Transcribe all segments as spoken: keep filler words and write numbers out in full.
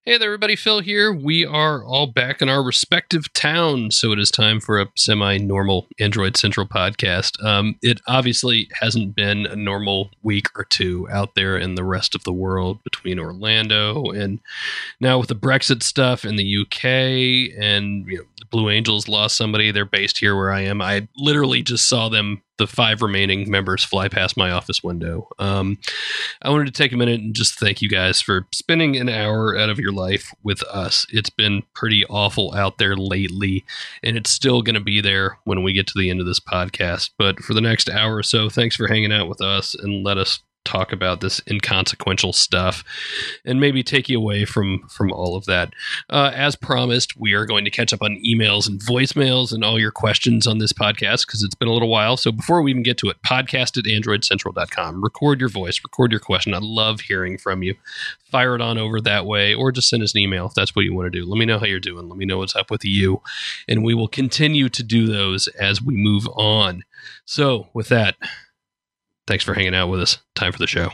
Hey there, everybody. Phil here. We are all back in our respective towns, so it is time for a semi-normal Android Central podcast. Um, it obviously hasn't been a normal week or two out there in the rest of the world between Orlando and now with the Brexit stuff in the U K, and you know, the Blue Angels lost somebody. They're based here where I am. I literally just saw them, the five remaining members, fly past my office window. Um, I wanted to take a minute and just thank you guys for spending an hour out of your life with us. It's been pretty awful out there lately, and it's still going to be there when we get to the end of this podcast. But for the next hour or so, thanks for hanging out with us and let us talk about this inconsequential stuff and maybe take you away from from all of that. Uh, as promised, we are going to catch up on emails and voicemails and all your questions on this podcast because it's been a little while. So before we even get to it, podcast at android central dot com. Record your voice, record your question. I love hearing from you. Fire it on over that way, or just send us an email if that's what you want to do. Let me know how you're doing. Let me know what's up with you, and we will continue to do those as we move on. So with that, thanks for hanging out with us. Time for the show.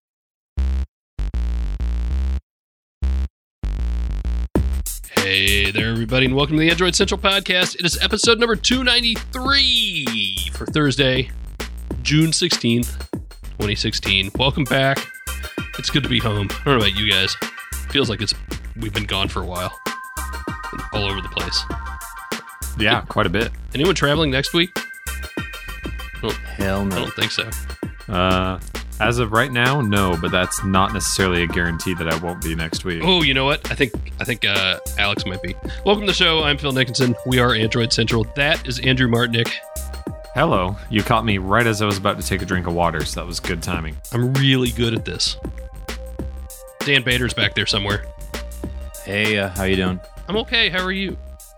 Hey there, everybody, and welcome to the Android Central Podcast. It is episode number two ninety-three for Thursday, June sixteenth, twenty sixteen. Welcome back. It's good to be home. I don't know about you guys. Feels like it's we've been gone for a while. All over the place. Yeah, quite a bit. Anyone traveling next week? Oh, Hell no. I don't think so. Uh, as of right now, no, but that's not necessarily a guarantee that I won't be next week. Oh, you know what? I think I think uh, Alex might be. Welcome to the show. I'm Phil Nickinson. We are Android Central. That is Andrew Martinick. Hello. You caught me right as I was about to take a drink of water, so that was good timing. I'm really good at this. Dan Bader's back there somewhere. Hey, uh, how you doing? I'm okay. How are you?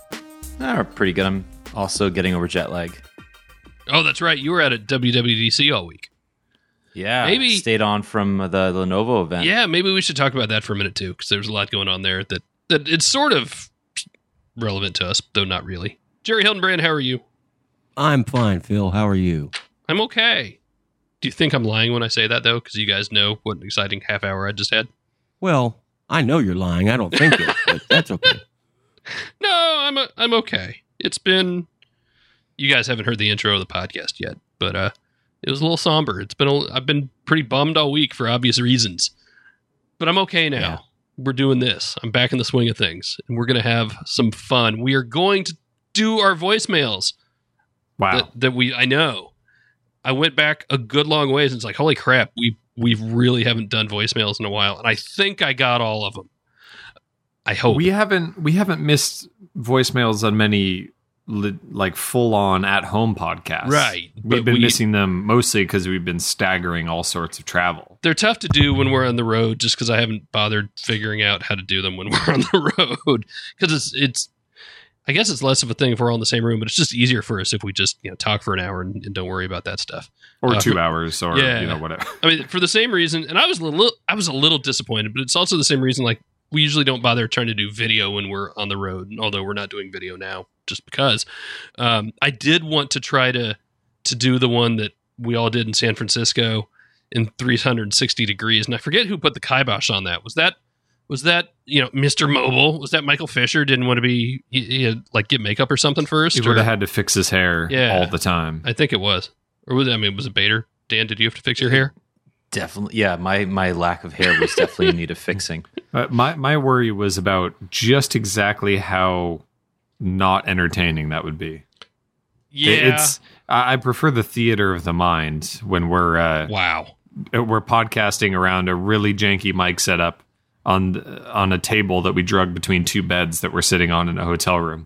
Oh, pretty good. I'm also getting over jet lag. Oh, that's right. You were at a W W D C all week. Yeah, maybe stayed on from the, the Lenovo event. Yeah, maybe we should talk about that for a minute too, because there's a lot going on there that, that it's sort of relevant to us, though not really. Jerry Hildenbrand, how are you? I'm fine, Phil. How are you? I'm okay. Do you think I'm lying when I say that, though? Because you guys know what an exciting half hour I just had? Well, I know you're lying. I don't think it, but that's okay. No, I'm a, I'm okay. It's been... You guys haven't heard the intro of the podcast yet, but uh, it was a little somber. It's been a, I've been pretty bummed all week for obvious reasons, but I'm okay now. Yeah. We're doing this. I'm back in the swing of things, and we're going to have some fun. We are going to do our voicemails. Wow. That, that we, I know. I went back a good long ways, and it's like, holy crap, we we really haven't done voicemails in a while, and I think I got all of them. I hope. We haven't, we haven't missed voicemails on many... like full-on at-home podcasts. Right. We've been we, missing them mostly because we've been staggering all sorts of travel. They're tough to do when we're on the road just because I haven't bothered figuring out how to do them when we're on the road. Because it's, it's, I guess it's less of a thing if we're all in the same room, but it's just easier for us if we just, you know, talk for an hour and, and don't worry about that stuff. Or uh, two for, hours or, yeah. you know, whatever. I mean, for the same reason, and I was a little, I was a little disappointed, but it's also the same reason, like, we usually don't bother trying to do video when we're on the road, although we're not doing video now just because. Um, I did want to try to to do the one that we all did in San Francisco in three hundred sixty degrees, and I forget who put the kibosh on that. Was that was that you know Mister Mobile? Was that Michael Fisher didn't want to be he, he had, like get makeup or something first? He would have had to fix his hair yeah, all the time. I think it was, or was it, I mean was it Bader? Dan, did you have to fix your hair? Definitely, yeah. My my lack of hair was definitely in need of fixing. Uh, my my worry was about just exactly how not entertaining that would be. Yeah, it's. I prefer the theater of the mind when we're uh, wow we're podcasting around a really janky mic setup on on a table that we drug between two beds that we're sitting on in a hotel room.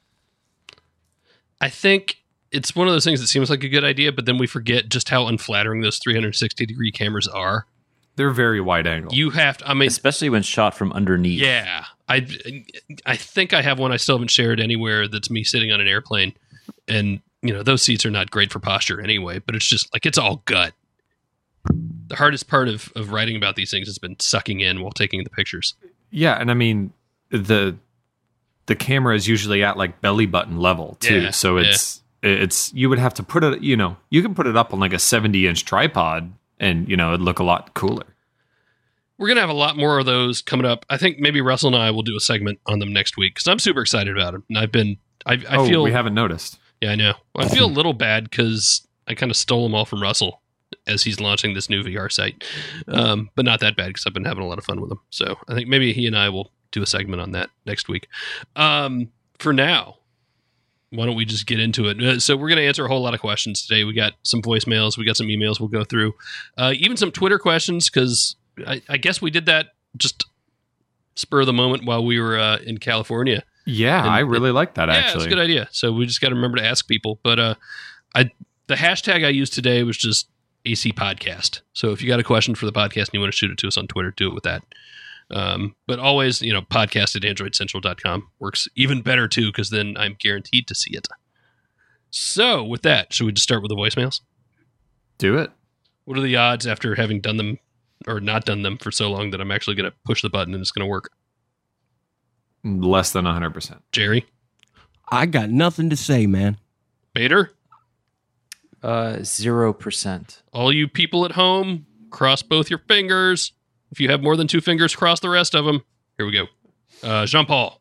I think. It's one of those things that seems like a good idea, but then we forget just how unflattering those three hundred sixty degree cameras are. They're very wide angle. You have to, I mean, especially when shot from underneath. Yeah. I, I think I have one I still haven't shared anywhere that's me sitting on an airplane. And, you know, those seats are not great for posture anyway, but it's just like, it's all gut. The hardest part of, of writing about these things has been sucking in while taking the pictures. Yeah. And I mean, the, the camera is usually at like belly button level too. Yeah, so it's, yeah. It's you would have to put it, you know, you can put it up on like a seventy inch tripod and, you know, it'd look a lot cooler. we're going to have a lot more of those coming up. I think maybe Russell and I will do a segment on them next week because I'm super excited about them. And I've been, I, I oh, feel. we haven't noticed. Yeah, I know. I feel a little bad because I kind of stole them all from Russell as he's launching this new V R site. Um, but not that bad because I've been having a lot of fun with them. So I think maybe he and I will do a segment on that next week. Um, for now, why don't we just get into it? Uh, so we're going to answer a whole lot of questions today. We got some voicemails. We got some emails we'll go through. Uh, even some Twitter questions because I, I guess we did that just spur of the moment while we were uh, in California. Yeah, and I really it, like that, yeah, actually. it's a good idea. So we just got to remember to ask people. But uh, I the hashtag I used today was just A C Podcast. So if you got a question for the podcast and you want to shoot it to us on Twitter, do it with that. Um, but always, you know, podcast at android central dot com works even better, too, because then I'm guaranteed to see it. So with that, should we just start with the voicemails? Do it. What are the odds after having done them or not done them for so long that I'm actually going to push the button and it's going to work? Less than one hundred percent. Jerry? I got nothing to say, man. Bader? Uh, zero percent. All you people at home, cross both your fingers. If you have more than two fingers, cross the rest of them. Here we go. Uh, Jean-Paul.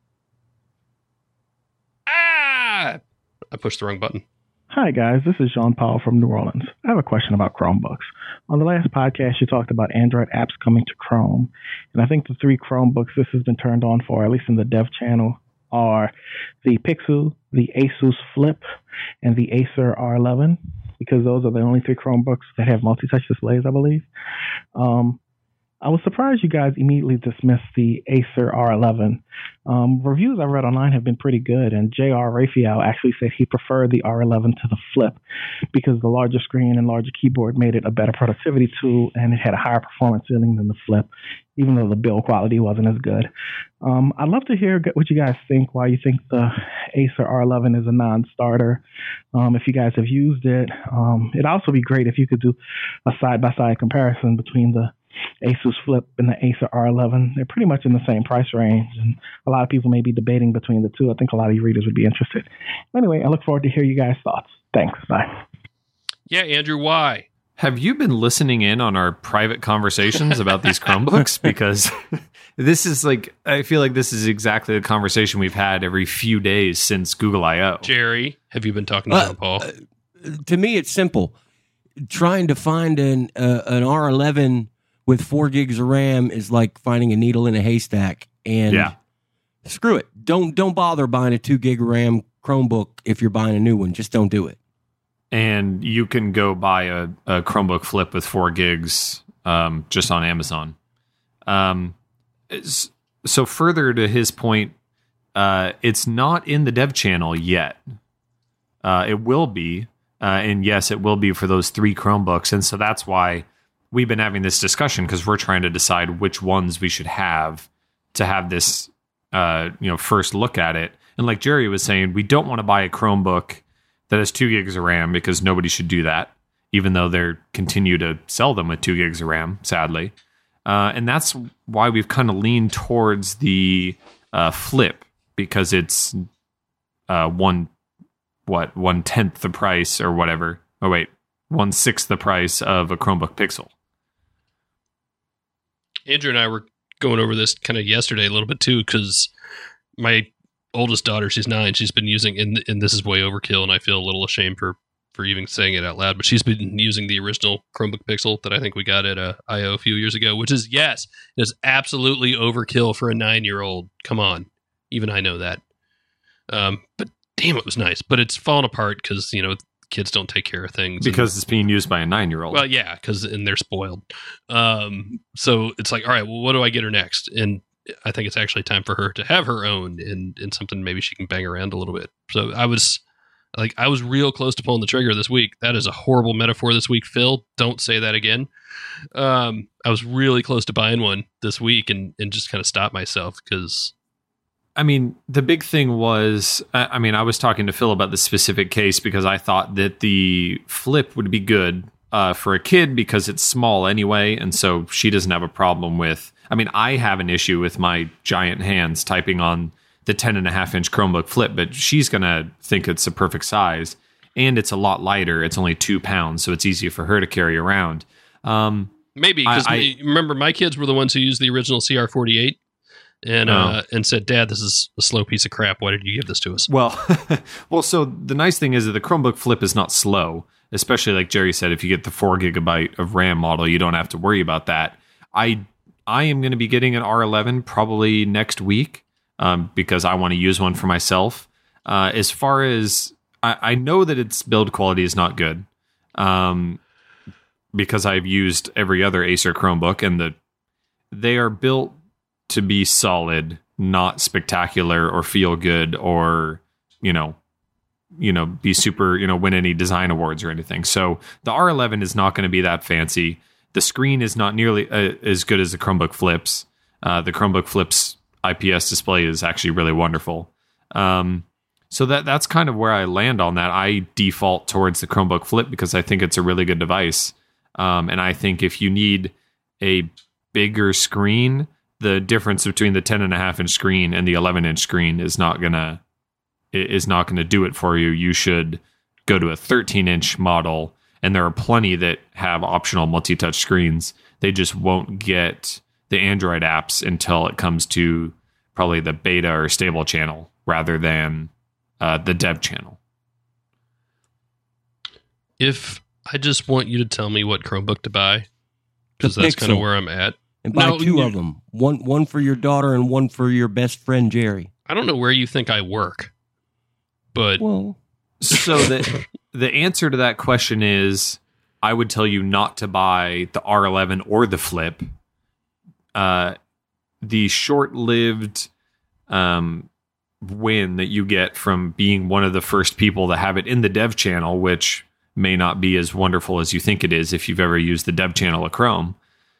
Ah! I pushed the wrong button. Hi, guys. This is Jean-Paul from New Orleans. I have a question about Chromebooks. On the last podcast, you talked about Android apps coming to Chrome. And I think the three Chromebooks this has been turned on for, at least in the dev channel, are the Pixel, the Asus Flip, and the Acer R eleven, because those are the only three Chromebooks that have multi-touch displays, I believe. Um, I was surprised you guys immediately dismissed the Acer R eleven. Um, reviews I read online have been pretty good, and J R Raphael actually said he preferred the R eleven to the Flip because the larger screen and larger keyboard made it a better productivity tool, and it had a higher performance ceiling than the Flip, even though the build quality wasn't as good. Um, I'd love to hear what you guys think, why you think the Acer R eleven is a non-starter, um, if you guys have used it. Um, it'd also be great if you could do a side-by-side comparison between the Asus Flip and the Acer R eleven. They're pretty much in the same price range, and a lot of people may be debating between the two. I think a lot of you readers would be interested. Anyway, I look forward to hear you guys' thoughts. Thanks. Bye. Yeah, Andrew, why? Have you been listening in on our private conversations about these Chromebooks? Because this is like, I feel like this is exactly the conversation we've had every few days since Google I O. Jerry, have you been talking to Uh, Jean-Paul? uh, to me, it's simple. Trying to find an uh, an R eleven with four gigs of RAM is like finding a needle in a haystack. And Yeah. screw it. Don't don't bother buying a two gig RAM Chromebook if you're buying a new one. Just don't do it. And you can go buy a, a Chromebook Flip with four gigs um, just on Amazon. Um, s- so further to his point, uh, it's not in the dev channel yet. Uh, it will be. Uh, and yes, it will be for those three Chromebooks. And so that's why we've been having this discussion, because we're trying to decide which ones we should have to have this uh, you know, first look at it. And like Jerry was saying, we don't want to buy a Chromebook that has two gigs of RAM, because nobody should do that, even though they continue to sell them with two gigs of RAM, sadly. Uh, and that's why we've kind of leaned towards the uh, Flip, because it's uh, one, what, one tenth the price or whatever. Oh, wait, one sixth the price of a Chromebook Pixel. Andrew and I were going over this kind of yesterday a little bit too, because my oldest daughter, she's nine, she's been using, and, and this is way overkill, and I feel a little ashamed for, for even saying it out loud, but she's been using the original Chromebook Pixel that I think we got at uh, I O a few years ago, which is, yes, it is absolutely overkill for a nine-year-old. Come on. Even I know that. Um, but damn, it was nice. But it's fallen apart because, you know, kids don't take care of things. Because and, it's being used by a nine-year-old. Well, yeah, because and they're spoiled. Um, so it's like, all right, well, what do I get her next? And I think it's actually time for her to have her own and, and something maybe she can bang around a little bit. So I was like, I was real close to pulling the trigger this week. That is a horrible metaphor this week, Phil. Don't say that again. Um, I was really close to buying one this week and, and just kind of stopped myself because... I mean, the big thing was, I mean, I was talking to Phil about this specific case because I thought that the Flip would be good uh, for a kid because it's small anyway. And so she doesn't have a problem with, I mean, I have an issue with my giant hands typing on the ten and a half inch Chromebook Flip, but she's going to think it's a perfect size. And it's a lot lighter. It's only two pounds, so it's easier for her to carry around. Um, Maybe, because remember, my kids were the ones who used the original C R forty-eight and oh. uh, and said, Dad, this is a slow piece of crap. Why did you give this to us? Well, well, so the nice thing is that the Chromebook Flip is not slow, especially like Jerry said, if you get the four gigabyte of RAM model, you don't have to worry about that. I I am going to be getting an R eleven probably next week um, because I want to use one for myself. Uh, as far as I, I know that its build quality is not good um, because I've used every other Acer Chromebook, and the they are built to be solid, not spectacular or feel good or, you know, you know, be super, you know, win any design awards or anything. So the R eleven is not going to be that fancy. The screen is not nearly uh, as good as the Chromebook Flips. Uh, the Chromebook Flips I P S display is actually really wonderful. Um, so that that's kind of where I land on that. I default towards the Chromebook Flip because I think it's a really good device. Um, and I think if you need a bigger screen, the difference between the ten and a half inch screen and the eleven inch screen is not gonna is not gonna do it for you. You should go to a thirteen inch model, and there are plenty that have optional multi-touch screens. They just won't get the Android apps until it comes to probably the beta or stable channel rather than uh, the dev channel. If I just want you to tell me what Chromebook to buy, because that's kind of where I'm at. And buy no, two of them. One one for your daughter and one for your best friend, Jerry. I don't know where you think I work, but... Well... So the, the answer to that question is, I would tell you not to buy the R eleven or the Flip. Uh, the short-lived um, win that you get from being one of the first people to have it in the dev channel, which may not be as wonderful as you think it is if you've ever used the dev channel of Chrome,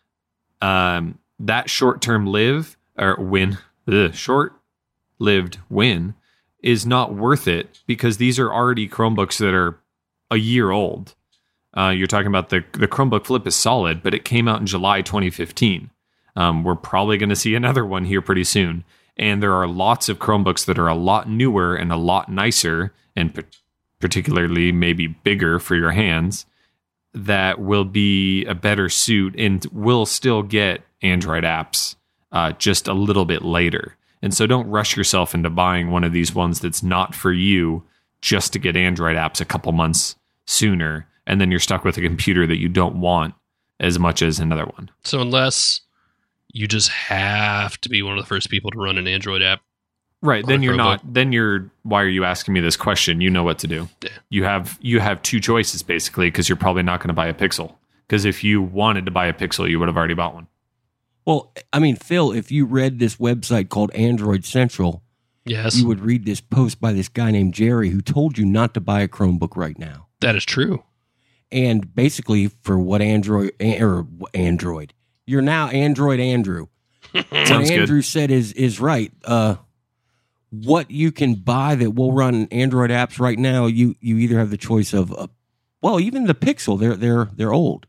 Um, that short-term live or win, ugh, short-lived win is not worth it because these are already Chromebooks that are a year old. Uh, you're talking about the the Chromebook Flip is solid, but it came out in July twenty fifteen. Um, we're probably going to see another one here pretty soon, and there are lots of Chromebooks that are a lot newer and a lot nicer, and p- particularly maybe bigger for your hands, that will be a better suit and will still get Android apps uh, just a little bit later. And so don't rush yourself into buying one of these ones that's not for you just to get Android apps a couple months sooner. And then you're stuck with a computer that you don't want as much as another one. So unless you just have to be one of the first people to run an Android app. Right, then you're not. Then you're. Why are you asking me this question? You know what to do. Yeah. You have you have two choices basically because you're probably not going to buy a Pixel. Because if you wanted to buy a Pixel, you would have already bought one. Well, I mean, Phil, if you read this website called Android Central, yes, you would read this post by this guy named Jerry who told you not to buy a Chromebook right now. That is true. And basically, for what Android or Android, you're now Android Andrew. What Andrew good. said is is right. Uh, what you can buy that will run Android apps right now, you you either have the choice of, uh, well, even the Pixel, they're they're they're old.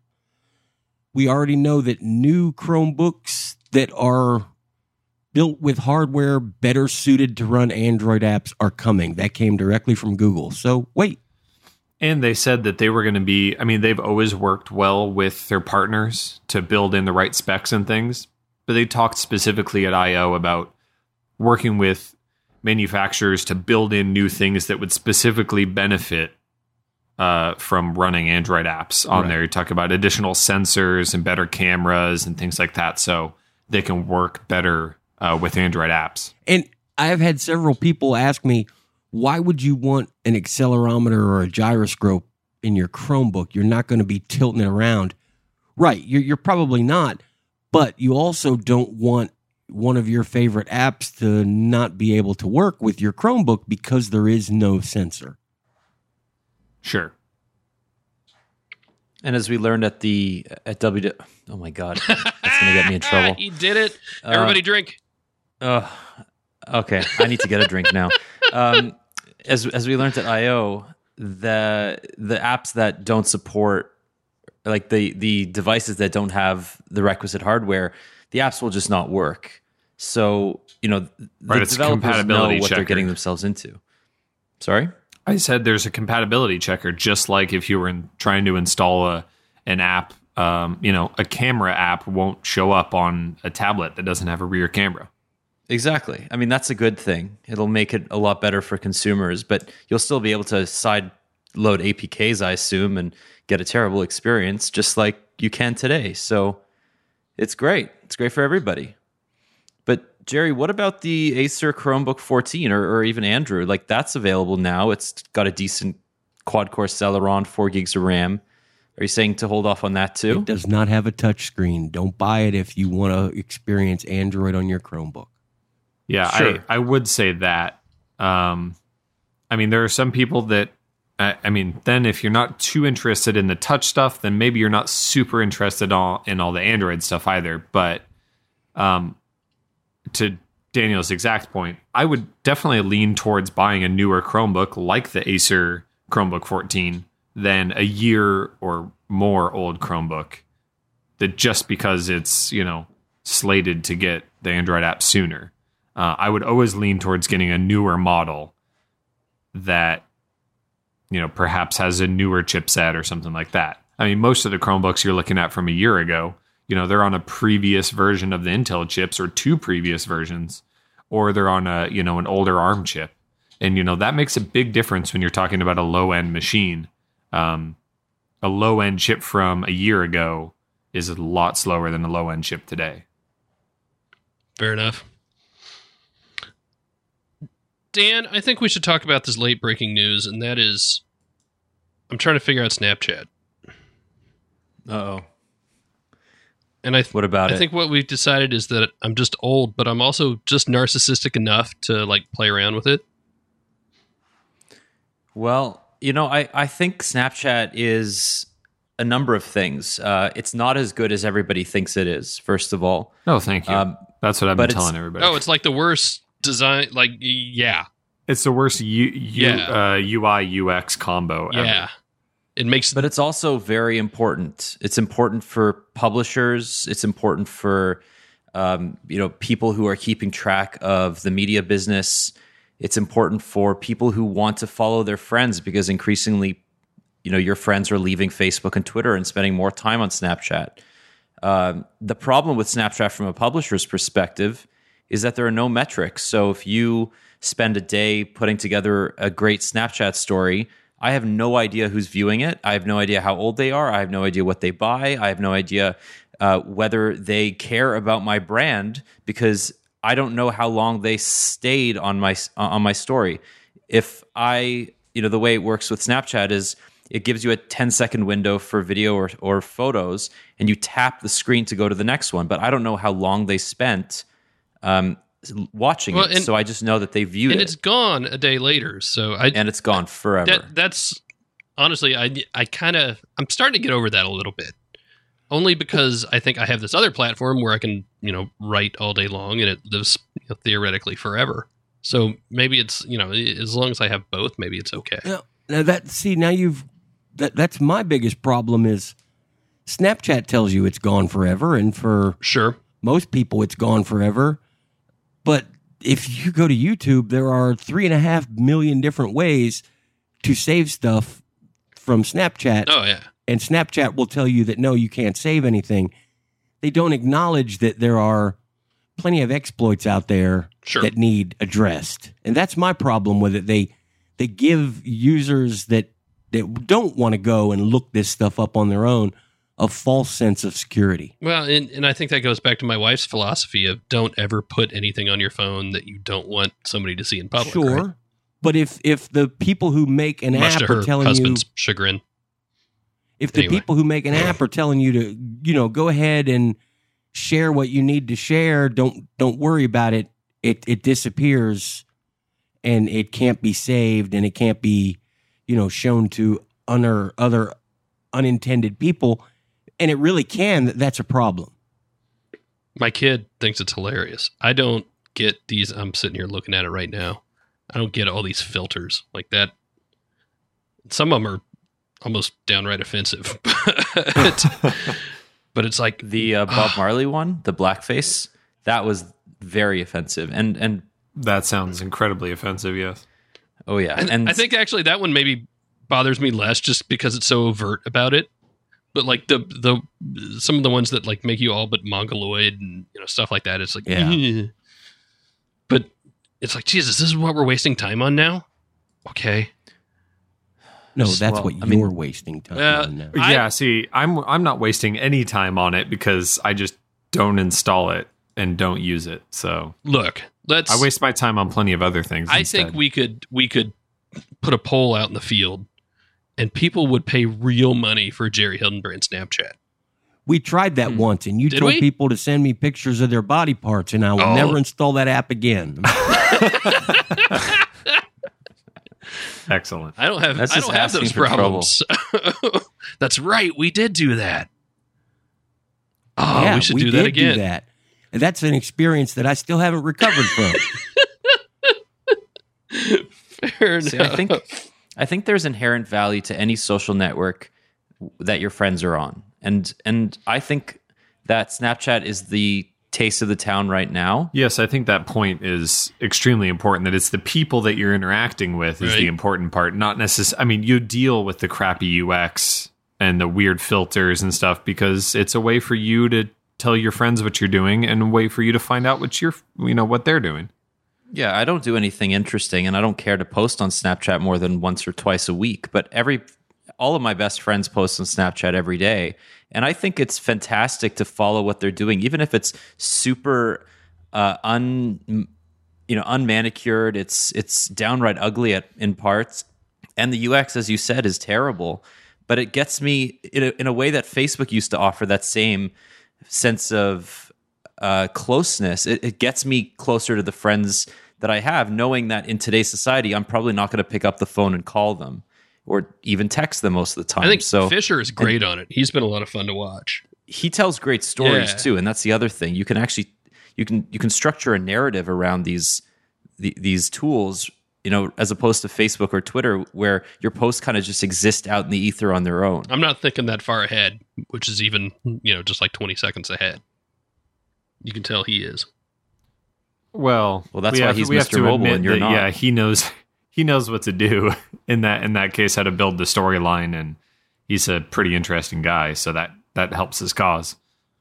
We already know that new Chromebooks that are built with hardware better suited to run Android apps are coming. That came directly from Google. So wait. And they said that they were going to be, I mean, they've always worked well with their partners to build in the right specs and things. But they talked specifically at I O about working with manufacturers to build in new things that would specifically benefit uh, from running Android apps on right. there. You talk about additional sensors and better cameras and things like that, so they can work better uh, with Android apps. And I've had several people ask me, why would you want an accelerometer or a gyroscope in your Chromebook? You're not going to be tilting it around. Right, you're, you're probably not, but you also don't want one of your favorite apps to not be able to work with your Chromebook because there is no sensor. Sure. And as we learned at the at W, oh my God, that's gonna get me in trouble. He did it. Everybody uh, drink. Uh, okay, I need to get a drink now. Um, as as we learned at I O, the the apps that don't support, like the the devices that don't have the requisite hardware, the apps will just not work. So, you know, the right, developers know what checker. they're getting themselves into. Sorry? I said there's a compatibility checker, just like if you were in, trying to install a an app um, you know, a camera app won't show up on a tablet that doesn't have a rear camera. Exactly. I mean, that's a good thing. It'll make it a lot better for consumers, but you'll still be able to side load A P Ks, I assume, and get a terrible experience just like you can today. So it's great. It's great for everybody. But Jerry, what about the Acer Chromebook fourteen or, or even Andrew? Like, that's available now. It's got a decent quad-core Celeron, four gigs of RAM. Are you saying to hold off on that too? It does not have a touch screen. Don't buy it if you want to experience Android on your Chromebook. Yeah, Sure. I, I would say that. Um, I mean, there are some people that, I, I mean, then if you're not too interested in the touch stuff, then maybe you're not super interested all, in all the Android stuff either. But um, to Daniel's exact point, I would definitely lean towards buying a newer Chromebook like the Acer Chromebook fourteen than a year or more old Chromebook that just because it's, you know, slated to get the Android app sooner. Uh, I would always lean towards getting a newer model that, you know, perhaps has a newer chipset or something like that. I mean, most of the Chromebooks you're looking at from a year ago, you know, they're on a previous version of the Intel chips or two previous versions, or they're on a, you know, an older ARM chip. And, you know, that makes a big difference when you're talking about a low-end machine. Um, a low-end chip from a year ago is a lot slower than a low-end chip today. Fair enough. Dan, I think we should talk about this late breaking news, and that is, I'm trying to figure out Snapchat. Uh-oh. And I th- What about I it? think what we've decided is that I'm just old, but I'm also just narcissistic enough to like play around with it. Well, you know, I, I think Snapchat is a number of things. Uh, it's not as good as everybody thinks it is, first of all. Oh, thank you. Um, That's what I've but been it's- telling everybody. Oh, it's like the worst design. Like, yeah, It's the worst U, U, Yeah. uh, U I U X combo ever. yeah. It makes But it's also very important. It's important for publishers. It's important for um, you know, people who are keeping track of the media business. It's important for people who want to follow their friends because increasingly, you know, your friends are leaving Facebook and Twitter and spending more time on Snapchat. Um, the problem with Snapchat from a publisher's perspective is that there are no metrics. So if you spend a day putting together a great Snapchat story, I have no idea who's viewing it. I have no idea how old they are. I have no idea what they buy. I have no idea uh, whether they care about my brand because I don't know how long they stayed on my on my story. If I, you know, the way it works with Snapchat is it gives you a ten second window for video or, or photos, and you tap the screen to go to the next one. But I don't know how long they spent um, watching Well, it, and- so I just know that they viewed and it, it's gone a day later. So I and it's gone forever. that that's honestly, I I kind of I'm starting to get over that a little bit. Only because I think I have this other platform where I can, you know, write all day long and it lives, you know, theoretically forever. So maybe it's, you know, as long as I have both, maybe it's okay. Now, now that see now you've that that's my biggest problem is Snapchat tells you it's gone forever, and for Sure. most people it's gone forever. But if you go to YouTube, there are three and a half million different ways to save stuff from Snapchat. Oh, yeah. And Snapchat will tell you that no, you can't save anything. They don't acknowledge that there are plenty of exploits out there Sure. that need addressed. And that's my problem with it. They they give users that that don't want to go and look this stuff up on their own a false sense of security. Well, and, and I think that goes back to my wife's philosophy of don't ever put anything on your phone that you don't want somebody to see in public. Sure. Right? But if if the people who make an Much app to her are telling you husband's chagrin. if the Anyway. people who make an app are telling you to, you know, go ahead and share what you need to share, don't don't worry about it. It it disappears and it can't be saved and it can't be, you know, shown to other other unintended people. And it really can, that's a problem. My kid thinks it's hilarious. I don't get these. I'm sitting here looking at it right now. I don't get all these filters like that. Some of them are almost downright offensive. but, but it's like, The uh, Bob Marley one, the blackface, that was very offensive. And and That sounds incredibly offensive, yes. oh yeah, and, and I think actually that one maybe bothers me less just because it's so overt about it. but like the the some of the ones that like make you all but mongoloid and you know stuff like that. It's like, Yeah. eh. But it's like, Jesus, this is what we're wasting time on now. Okay. No, that's Well, what I you're mean- wasting time Uh, on now. I- yeah, see, I'm I'm not wasting any time on it because I just don't install it and don't use it. So Look, let's. I waste my time on plenty of other things. I instead. think we could we could put a poll out in the field, and people would pay real money for Jerry Hildenbrand Snapchat. We tried that once, and you Did told we? people to send me pictures of their body parts, and I will Oh. never install that app again. Excellent. I don't have That's I just don't have asking those for problems. That's right, we did do that. Oh, yeah, we should do that did again. Do that. And that's an experience that I still haven't recovered from. Fair See, enough. I think I think there's inherent value to any social network that your friends are on, and and I think that Snapchat is the taste of the town right now. Yes, I think that point is extremely important. That it's the people that you're interacting with is Right. the important part. Not necessarily. I mean, you deal with the crappy U X and the weird filters and stuff because it's a way for you to tell your friends what you're doing and a way for you to find out what you're, you know, what they're doing. Yeah, I don't do anything interesting, and I don't care to post on Snapchat more than once or twice a week. But every, all of my best friends post on Snapchat every day, and I think it's fantastic to follow what they're doing, even if it's super uh, un, you know, unmanicured. It's it's downright ugly at in parts, and the U X, as you said, is terrible. But it gets me in a, in a way that Facebook used to offer that same sense of uh, closeness. It, it gets me closer to the friends that I have, knowing that in today's society, I'm probably not going to pick up the phone and call them or even text them most of the time. I think so Fisher is great on it. He's been a lot of fun to watch. he tells great stories Yeah. too, and that's the other thing. You can actually you can you can structure a narrative around these the, these tools, you know, as opposed to Facebook or Twitter, where your posts kind of just exist out in the ether on their own. I'm not thinking that far ahead, which is even, you know, just like twenty seconds ahead. You can tell he is. Well, Well, that's we why have, he's we have Mister to Mobile admit and you're that, not. Yeah, he knows he knows what to do in that in that case, how to build the storyline, and he's a pretty interesting guy, so that that helps his cause.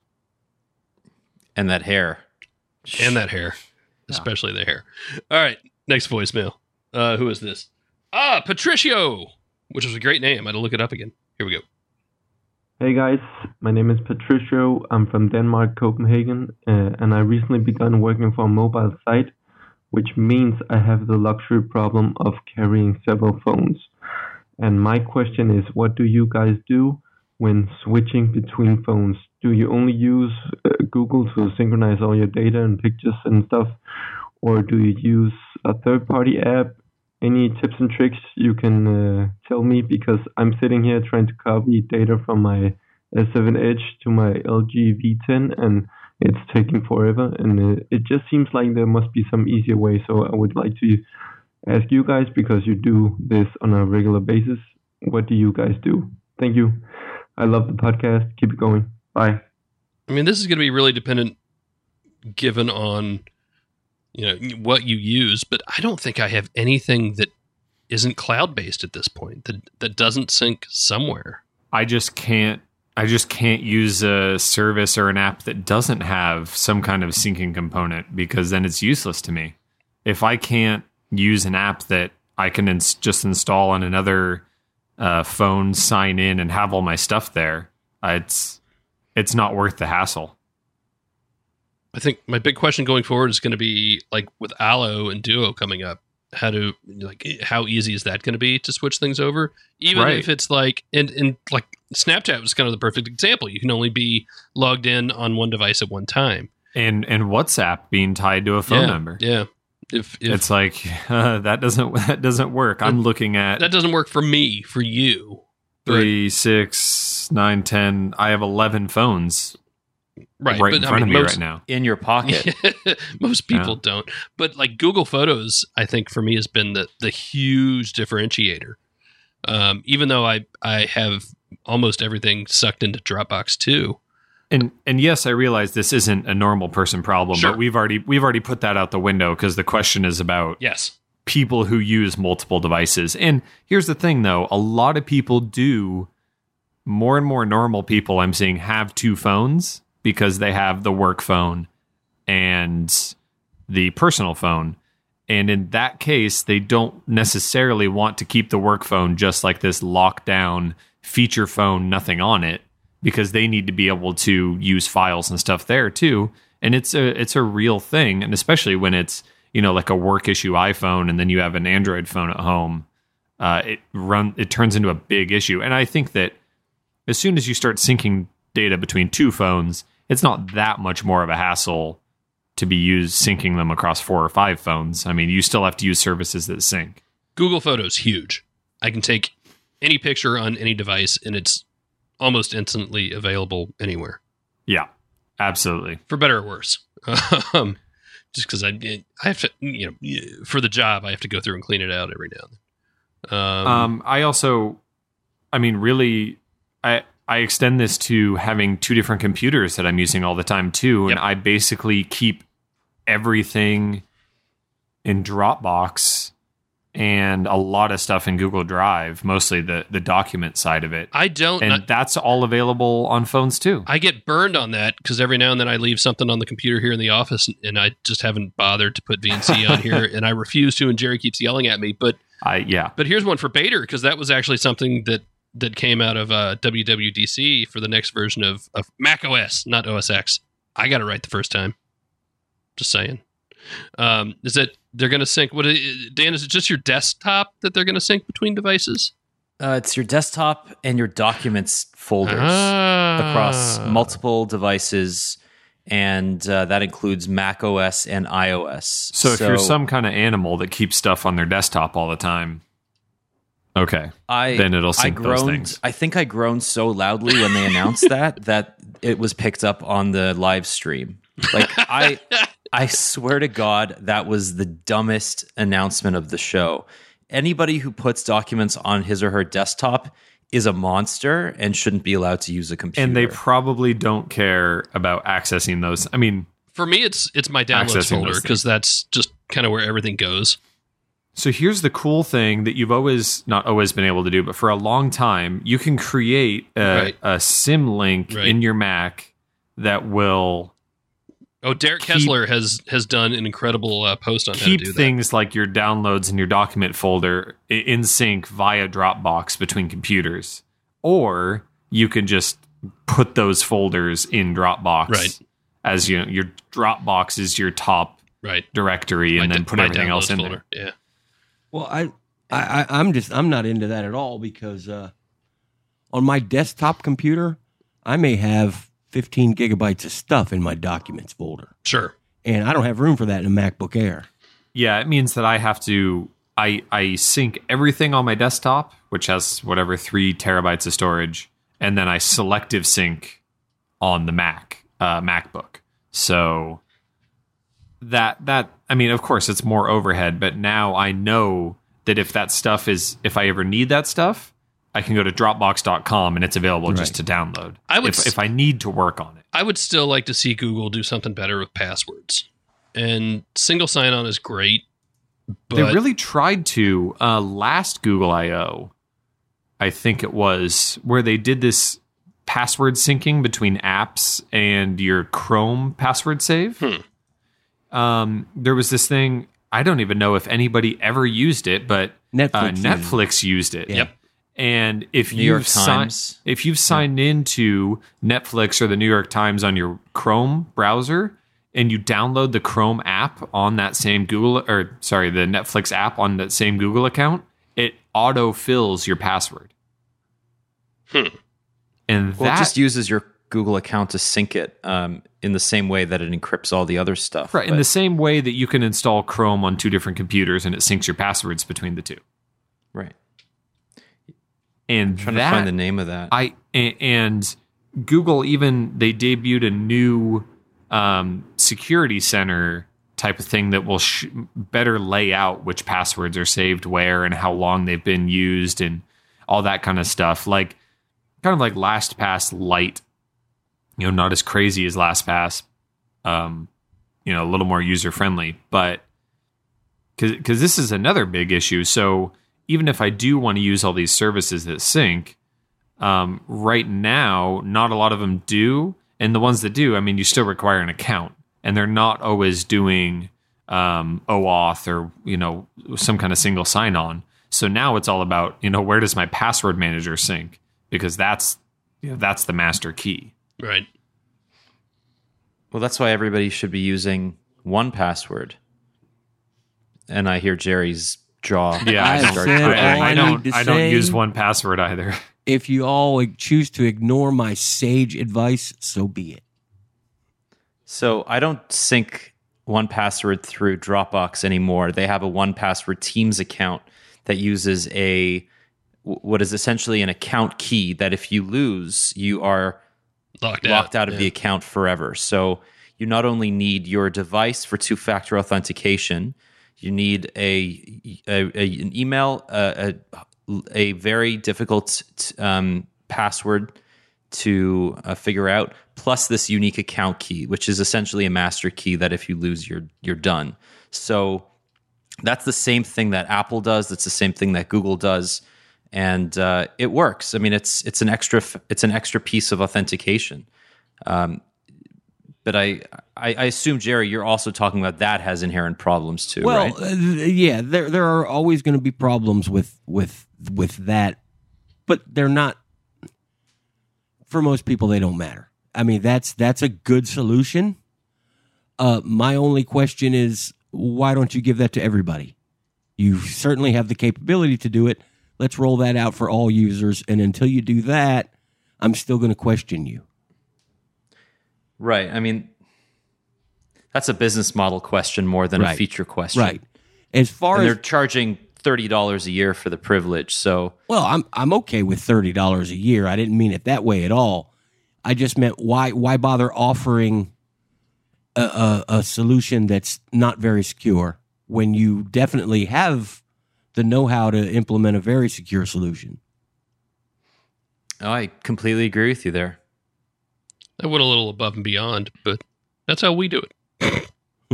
And that hair. And that hair, especially the hair. All right, next voicemail. Uh, who is this? Ah, Patricio, which was a great name. I had to look it up again. Here we go. Hey guys, my name is Patricio. I'm from Denmark, Copenhagen, uh, and I recently begun working for a mobile site, which means I have the luxury problem of carrying several phones. And my question is, what do you guys do when switching between phones? Do you only use uh, Google to synchronize all your data and pictures and stuff? Or do you use a third-party app? Any tips and tricks you can uh, tell me? Because I'm sitting here trying to copy data from my S seven Edge to my L G V ten, and it's taking forever. And uh, it just seems like there must be some easier way. So I would like to ask you guys, because you do this on a regular basis, what do you guys do? Thank you. I love the podcast. Keep it going. Bye. I mean, this is going to be really dependent given on, you know, what you use, but I don't think I have anything that isn't cloud-based at this point, that that doesn't sync somewhere. I just can't I just can't use a service or an app that doesn't have some kind of syncing component, because then it's useless to me. If I can't use an app that I can ins- just install on another uh, phone, sign in, and have all my stuff there, uh, it's it's not worth the hassle. I think my big question going forward is going to be, like, with Allo and Duo coming up, how to, like, how easy is that going to be to switch things over? Even Right. if it's like, and, and like Snapchat was kind of the perfect example. You can only be logged in on one device at one time. And and WhatsApp being tied to a phone yeah, number. Yeah. If, if It's like uh, that doesn't that doesn't work. I'm looking at that doesn't work for me, for you. three, six, nine, ten. I have eleven phones Right. right, but in I front mean, of me most, right now. In your pocket. most people Yeah. don't. But like Google Photos, I think for me has been the, the huge differentiator. Um, even though I, I have almost everything sucked into Dropbox too. And and yes, I realize this isn't a normal person problem, Sure. but we've already we've already put that out the window, because the question is about Yes. people who use multiple devices. And here's the thing, though: a lot of people do more and more normal people I'm seeing have two phones because they have the work phone and the personal phone. And in that case, they don't necessarily want to keep the work phone just like this lockdown feature phone, nothing on it, because they need to be able to use files and stuff there too. And it's a it's a real thing, and especially when it's, you know, like a work issue iPhone and then you have an Android phone at home, uh, it run it turns into a big issue. And I think that as soon as you start syncing data between two phones, it's not that much more of a hassle to be used syncing them across four or five phones. I mean, you still have to use services that sync. Google Photos, huge. I can take any picture on any device and it's almost instantly available anywhere. Yeah, absolutely. For better or worse. Um, just because I, I have to, you know, for the job, I have to go through and clean it out every now and then. Um, um, I also, I mean, really, I, I extend this to having two different computers that I'm using all the time too. And yep. I basically keep everything in Dropbox and a lot of stuff in Google Drive, mostly the, the document side of it. I don't. And I, that's all available on phones too. I get burned on that because every now and then I leave something on the computer here in the office and, and I just haven't bothered to put V N C on here and I refuse to, and Jerry keeps yelling at me. But I, yeah. But here's one for Bader, because that was actually something that that came out of uh, W W D C for the next version of, of Mac O S, not O S X. I got it right the first time. Just saying. Um, is that they're going to sync? What, Dan, is it just your desktop that they're going to sync between devices? Uh, it's your desktop and your documents folders Ah. across multiple devices, and uh, that includes Mac O S and iOS. So if you're some kind of animal that keeps stuff on their desktop all the time, okay, I, then it'll sync I groaned, those things. I think I groaned so loudly when they announced that that it was picked up on the live stream. Like I, I swear to God, that was the dumbest announcement of the show. Anybody who puts documents on his or her desktop is a monster and shouldn't be allowed to use a computer. And they probably don't care about accessing those. I mean, for me, it's it's my downloads Accessing folder those because that's just kind of where everything goes. so here's the cool thing that you've always, not always been able to do, but for a long time, you can create a, Right. a SIM link Right. in your Mac that will Oh, Derek Keep- Kessler has has done an incredible uh, post on how to keep do that. things like your downloads and your document folder i- in sync via Dropbox between computers. Or you can just put those folders in Dropbox. Right. As you know, your Dropbox is your top Right. directory, and My then da- put my everything else downloads in folder. there. Yeah. Well, I, I, I, I'm just, I'm not into that at all because uh, on my desktop computer, I may have fifteen gigabytes of stuff in my documents folder, Sure. and I don't have room for that in a MacBook Air. Yeah, it means that I have to I I sync everything on my desktop, which has whatever three terabytes of storage, and then I selective sync on the Mac uh, MacBook. So that that I mean, of course, it's more overhead, but now I know that if that stuff is if I ever need that stuff, I can go to Dropbox dot com and it's available Right. just to download. I would if, s- if I need to work on it. I would still like to see Google do something better with passwords. And single sign-on is great, but They really tried to uh, last Google I O, I think it was, where they did this password syncing between apps and your Chrome password save. Hmm. Um, there was this thing, I don't even know if anybody ever used it, but Netflix uh, used it. Netflix used it. Yeah. Yep. And if New York you've si- Times. if you've signed into Netflix or the New York Times on your Chrome browser and you download the Chrome app on that same Google or sorry, the Netflix app on that same Google account, it auto fills your password. Hmm. And Well, that it just uses your Google account to sync it um, in the same way that it encrypts all the other stuff. right, in But- the same way that you can install Chrome on two different computers and it syncs your passwords between the two. right. And I'm trying that, to find the name of that. I a- and Google even they debuted a new um, security center type of thing that will sh- better lay out which passwords are saved where and how long they've been used and all that kind of stuff. Like kind of like LastPass Lite, you know, not as crazy as LastPass, um, you know, a little more user friendly, but because because this is another big issue. So even if I do want to use all these services that sync, Um, right now, not a lot of them do. And the ones that do, I mean, you still require an account. And they're not always doing um, OAuth or, you know, some kind of single sign-on. So now it's all about, you know, where does my password manager sync? Because that's, you know, that's the master key. Right. Well, that's why everybody should be using one password. And I hear Jerry's jaw. Yeah, I, I've don't, said I, all I, I don't. need to I don't say. use one password either. If you all choose to ignore my sage advice, so be it. So I don't sync one password through Dropbox anymore. They have a one password Teams account that uses a what is essentially an account key that if you lose, you are Locked, locked out, out of yeah. the account forever. So you not only need your device for two-factor authentication, you need a, a, a an email, a, a, a very difficult um, password to uh, figure out, plus this unique account key, which is essentially a master key that if you lose, you're you're done. So that's the same thing that Apple does. That's the same thing that Google does, and uh, it works. I mean, it's it's an extra it's an extra piece of authentication. Um, but I, I I assume, Jerry, you're also talking about that has inherent problems too, Well, right? uh, yeah, there there are always going to be problems with with with that, but they're not. For most people, they don't matter. I mean, that's that's a good solution. Uh, my only question is, why don't you give that to everybody? You certainly have the capability to do it. Let's roll that out for all users. And until you do that, I'm still going to question you. Right. I mean, that's a business model question more than Right. a feature question. Right. As far And as they're charging thirty dollars a year for the privilege. So Well, I'm I'm okay with thirty dollars a year. I didn't mean it that way at all. I just meant why why bother offering a, a, a solution that's not very secure when you definitely have the know-how to implement a very secure solution. oh, I completely agree with you there. I went a little above and beyond, but that's how we do it.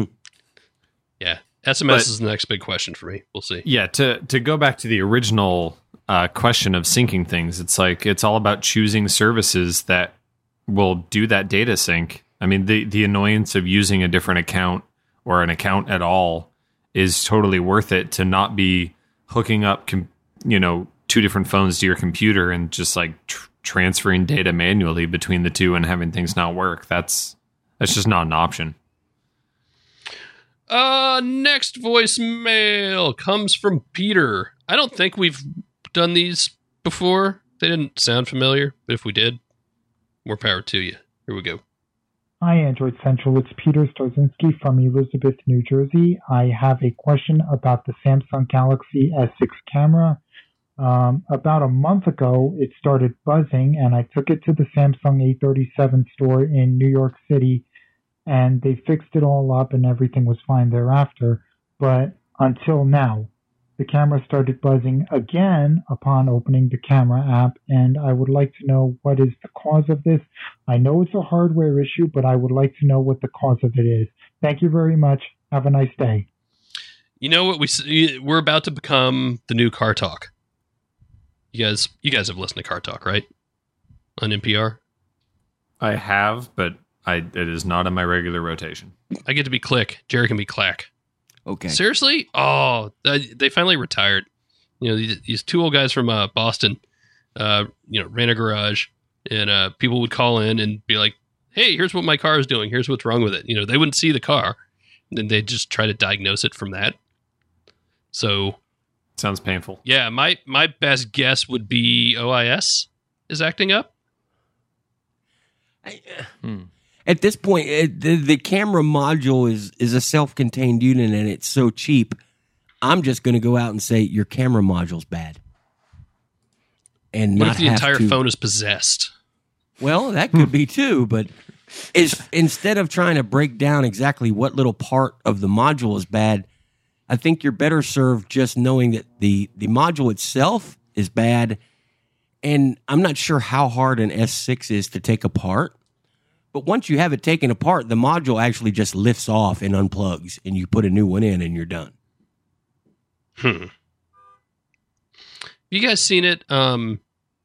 Yeah. S M S But- is the next big question for me. We'll see. Yeah, to to go back to the original uh, question of syncing things, it's like it's all about choosing services that will do that data sync. I mean, the the annoyance of using a different account or an account at all is totally worth it to not be hooking up, com- you know, two different phones to your computer and just like tr- transferring data manually between the two and having things not work. That's that's just not an option. Uh, next voicemail comes from Peter. I don't think we've done these before. They didn't sound familiar, but if we did, more power to you. Here we go. Hi, Android Central. It's Peter Starzinski from Elizabeth, New Jersey. I have a question about the Samsung Galaxy S six camera. Um, about a month ago, it started buzzing, and I took it to the Samsung A thirty-seven store in New York City, and they fixed it all up, and everything was fine thereafter. But until now, the camera started buzzing again upon opening the camera app, and I would like to know what is the cause of this. I know it's a hardware issue, but I would like to know what the cause of it is. Thank you very much. Have a nice day. You know what we s- we're about to become the new Car Talk. You guys, you guys have listened to Car Talk, right? On N P R. I have, but I it is not in my regular rotation. I get to be Click. Jerry can be Clack. Okay. Seriously? Oh, th- they finally retired. You know, these, these two old guys from uh, Boston, uh, you know, ran a garage, and uh, people would call in and be like, "Hey, here's what my car is doing. Here's what's wrong with it." You know, they wouldn't see the car, and then they'd just try to diagnose it from that. So, Sounds painful. yeah, my my best guess would be O I S is acting up. I- Hmm. At this point, it, the, the camera module is is a self-contained unit, and it's so cheap. I'm just going to go out and say your camera module's bad, and What not if the have entire to- phone is possessed? Well, that could be too, but is instead of trying to break down exactly what little part of the module is bad, I think you're better served just knowing that the the module itself is bad. And I'm not sure how hard an S six is to take apart, but once you have it taken apart, the module actually just lifts off and unplugs, and you put a new one in, and you're done. Hmm. You guys seen it? Um,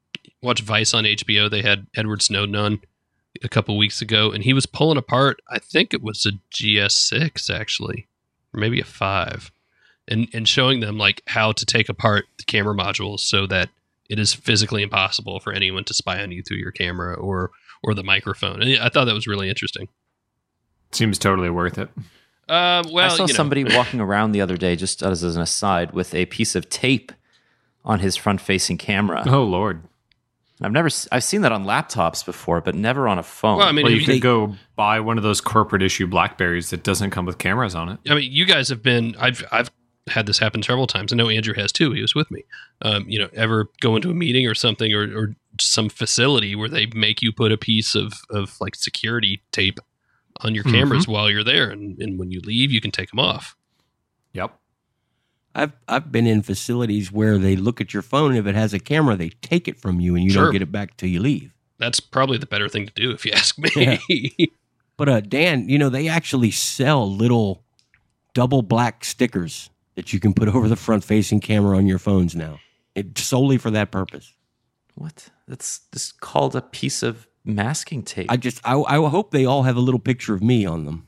watched Vice on H B O. They had Edward Snowden on a couple weeks ago, and he was pulling apart, I think it was a G S six, actually, or maybe a five, and, and showing them like how to take apart the camera modules so that it is physically impossible for anyone to spy on you through your camera or or the microphone. And I thought that was really interesting. Seems totally worth it. Uh, well, I saw you know. somebody walking around the other day, just as an aside, with a piece of tape on his front-facing camera. Oh Lord! I've never, I've seen that on laptops before, but never on a phone. Well, I mean, Well, you if could they- go buy one of those corporate issue Blackberries that doesn't come with cameras on it. I mean, you guys have been. I've I've had this happen several times. I know Andrew has too. He was with me. Um, you know, ever go into a meeting or something, or, or some facility where they make you put a piece of of like security tape on your cameras Mm-hmm. while you're there, and, and when you leave, you can take them off. Yep. I've I've been in facilities where they look at your phone, and if it has a camera, they take it from you, and you Sure. don't get it back till you leave. That's probably the better thing to do, if you ask me. Yeah. But uh, Dan, you know they actually sell little double black stickers that you can put over the front-facing camera on your phones now, it, solely for that purpose. What? That's just called a piece of masking tape. I just I, I hope they all have a little picture of me on them.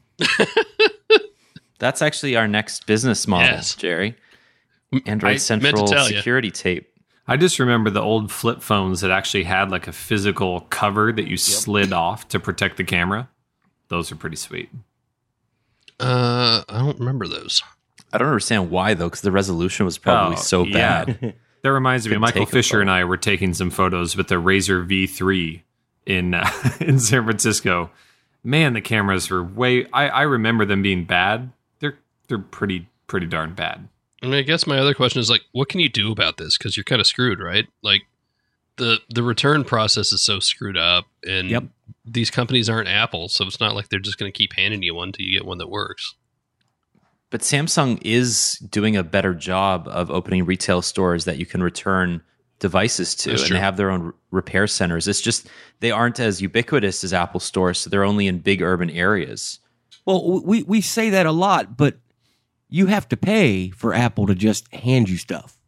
That's actually our next business model, Yes. Jerry. Android I meant to Central tell ya. security tape. I just remember the old flip phones that actually had like a physical cover that you slid off to protect the camera. Those are pretty sweet. Uh, I don't remember those. I don't understand why though, because the resolution was probably Oh, so yeah. bad. That reminds me, Couldn't Michael take a Fisher photo. and I were taking some photos with the Razr V three in uh, in San Francisco. Man, the cameras were way. I, I remember them being bad. They're they're pretty pretty darn bad. I mean, I guess my other question is like, what can you do about this? Because you're kind of screwed, right? Like the the return process is so screwed up, and Yep. these companies aren't Apple, so it's not like they're just going to keep handing you one till you get one that works. But Samsung is doing a better job of opening retail stores that you can return devices to, That's and true. they have their own r- repair centers. It's just they aren't as ubiquitous as Apple stores, so they're only in big urban areas. Well, we we say that a lot, but you have to pay for Apple to just hand you stuff.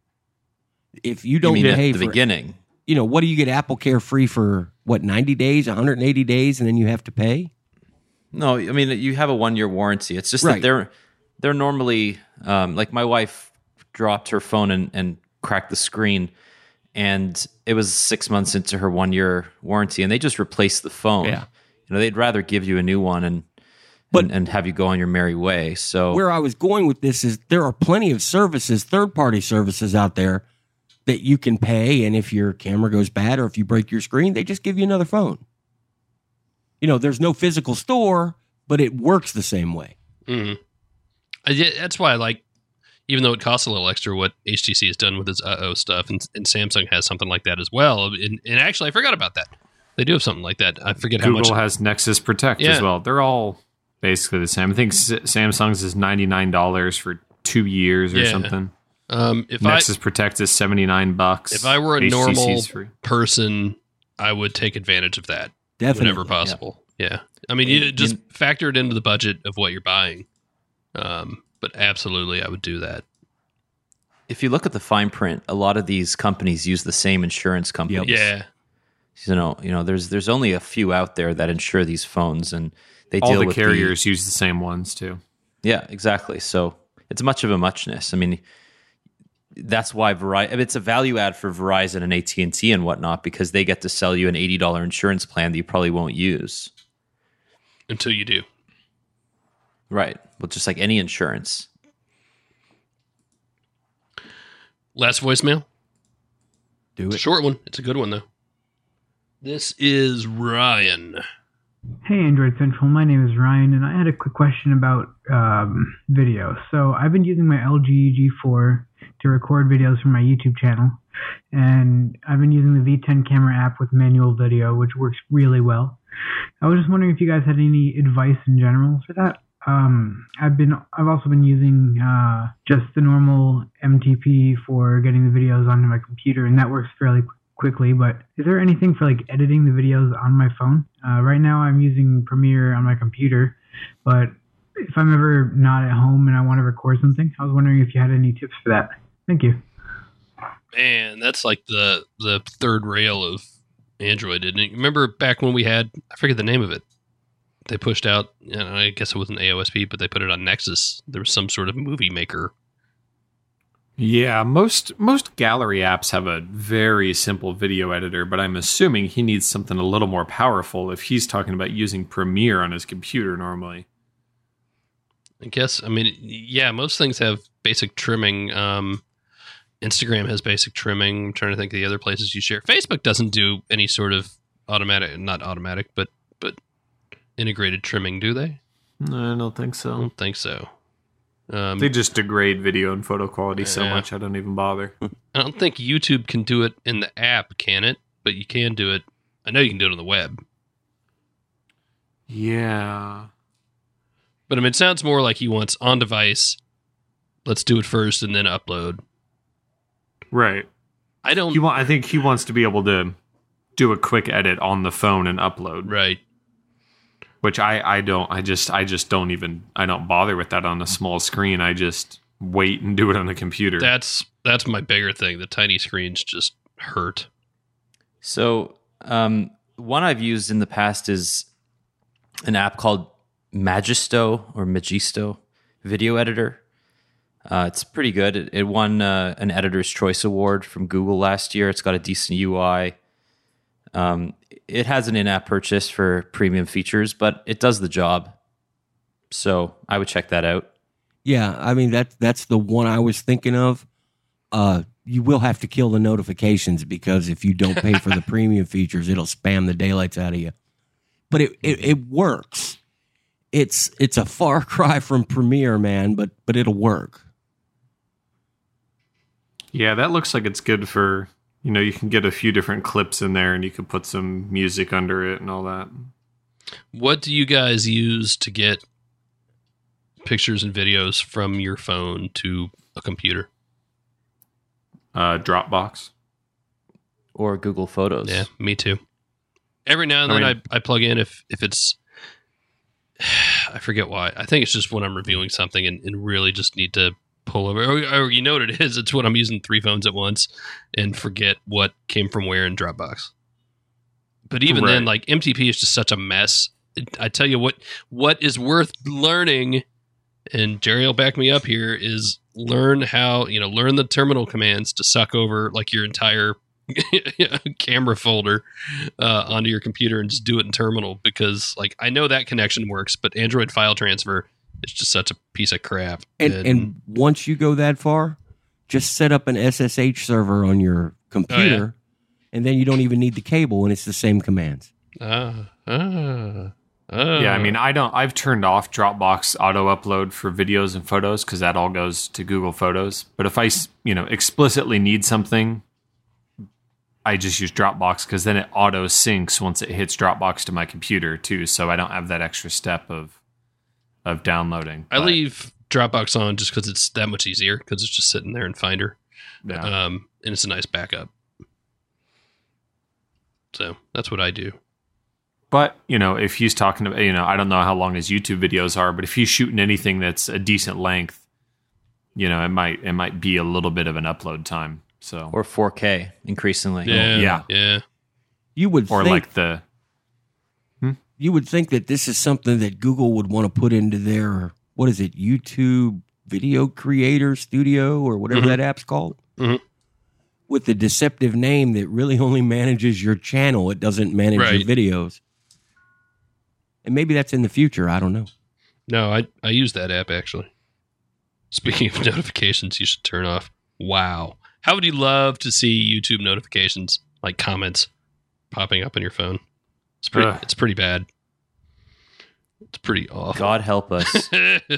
If you You don't mean pay at the for, beginning? you know, what do you get Apple Care free for? What, ninety days, one hundred eighty days, and then you have to pay? No, I mean you have a one year warranty. It's just Right. that they're they're normally um, like my wife dropped her phone and, and cracked the screen, and it was six months into her one year warranty, and they just replaced the phone. Yeah. You know, they'd rather give you a new one and But- and, and have you go on your merry way. So Where I was going with this is there are plenty of services, third-party services out there that you can pay, and if your camera goes bad or if you break your screen, they just give you another phone. You know, there's no physical store, but it works the same way. Mm-hmm. I, yeah, that's why I like, even though it costs a little extra, what H T C has done with its uh-oh stuff, and, and Samsung has something like that as well. And, and actually, I forgot about that. They do have something like that. I forget how Google much. has Nexus Protect Yeah. as well. They're all basically the same. I think S- Samsung's is ninety-nine dollars for two years or Yeah. something. Um, if Nexus Protect is seventy-nine bucks. If I were a H T C's normal free. person, I would take advantage of that Definitely. whenever possible. Yeah. I mean, you just factor it into the budget of what you're buying. Um, but absolutely, I would do that. if you look at the fine print, a lot of these companies use the same insurance companies. Yeah. You know, you know, there's there's only a few out there that insure these phones, and they All deal the with carriers use the same ones too. The, yeah, exactly. So it's much of a muchness. I mean, that's why Verizon. It's a value add for Verizon and A T and T and whatnot, because they get to sell you an eighty dollars insurance plan that you probably won't use. Until you do. Right. Well, just like any insurance. Last voicemail. Do it. Short one. It's a good one, though. This is Ryan. Hey, Android Central. My name is Ryan, and I had a quick question about um, video. So I've been using my L G E G four to record videos for my YouTube channel, and I've been using the V ten camera app with manual video, which works really well. I was just wondering if you guys had any advice in general for that. Um, I've been, I've also been using uh, just the normal M T P for getting the videos onto my computer, and that works fairly quick. quickly, but is there anything for like editing the videos on my phone? Uh, right now I'm using Premiere on my computer, but if I'm ever not at home and I want to record something, I was wondering if you had any tips for that. Thank you. Man, that's like the the third rail of Android, isn't it? Remember back when we had, I forget the name of it. They pushed out, you know, I guess it wasn't A O S P, but they put it on Nexus. There was some sort of movie maker. Yeah, most most gallery apps have a very simple video editor, but I'm assuming he needs something a little more powerful if he's talking about using Premiere on his computer normally. I guess, I mean, yeah, most things have basic trimming. Um, Instagram has basic trimming. I'm trying to think of the other places you share. Facebook doesn't do any sort of automatic, not automatic, but but integrated trimming, do they? No, I don't think so. I don't think so. Um, they just degrade video and photo quality so yeah. much, I don't even bother. I don't think YouTube can do it in the app, can it? But you can do it. I know you can do it on the web. Yeah. But I mean, it sounds more like he wants on device. Let's do it first and then upload. Right. I don't. He want, I think he wants to be able to do a quick edit on the phone and upload. Right. Which I, I don't. I just I just don't even. I don't bother with that on a small screen. I just wait and do it on the computer. That's that's my bigger thing. The tiny screens just hurt. So um, one I've used in the past is an app called Magisto or Magisto Video Editor. Uh, it's pretty good. It, it won uh, an Editor's Choice Award from Google last year. It's got a decent U I. Um, it has an in-app purchase for premium features, but it does the job. So I would check that out. Yeah, I mean, that, that's the one I was thinking of. Uh, you will have to kill the notifications because if you don't pay for the premium features, it'll spam the daylights out of you. But it, it, it works. It's it's a far cry from Premiere, man, but but it'll work. Yeah, that looks like it's good for, you know, you can get a few different clips in there and you can put some music under it and all that. What do you guys use to get pictures and videos from your phone to a computer? Uh, Dropbox. Or Google Photos. Yeah, me too. Every now and I then I, mean- I plug in if, if it's, I forget why. I think it's just when I'm reviewing something and, and really just need to pull over. Or, or you know what it is? It's when I'm using three phones at once and forget what came from where in Dropbox. But even Right. then, like M T P is just such a mess. I tell you what, what is worth learning, and Jerry will back me up here, is learn how, you know, learn the terminal commands to suck over like your entire camera folder uh, onto your computer and just do it in terminal, because like I know that connection works, but Android file transfer is just such a piece of crap. And, and once you go that far, just set up an S S H server on your computer, and then you don't even need the cable, and it's the same commands. Ah, ah, ah. Yeah, I mean, I don't. I've turned off Dropbox auto upload for videos and photos because that all goes to Google Photos. But if I, s- you know, explicitly need something, I just use Dropbox because then it auto syncs once it hits Dropbox to my computer too. So I don't have that extra step of of downloading. I But, leave Dropbox on just because it's that much easier, because it's just sitting there in Finder, yeah. um, and it's a nice backup. So that's what I do. But, you know, if he's talking about, you know, I don't know how long his YouTube videos are, but if he's shooting anything that's a decent length, you know, it might it might be a little bit of an upload time. So Or four K increasingly. Yeah, yeah. yeah. You would or think, like the you would think that this is something that Google would want to put into their, what is it, YouTube Video Creator Studio or whatever Mhm. that app's called, Mhm. with the deceptive name that really only manages your channel. It doesn't manage Right. your videos. And maybe that's in the future. I don't know. No, I, I use that app actually. Speaking of notifications, you should turn off. Wow. How would you love to see YouTube notifications, like comments, popping up on your phone? It's pretty, Ugh. it's pretty bad. It's pretty awful. God help us.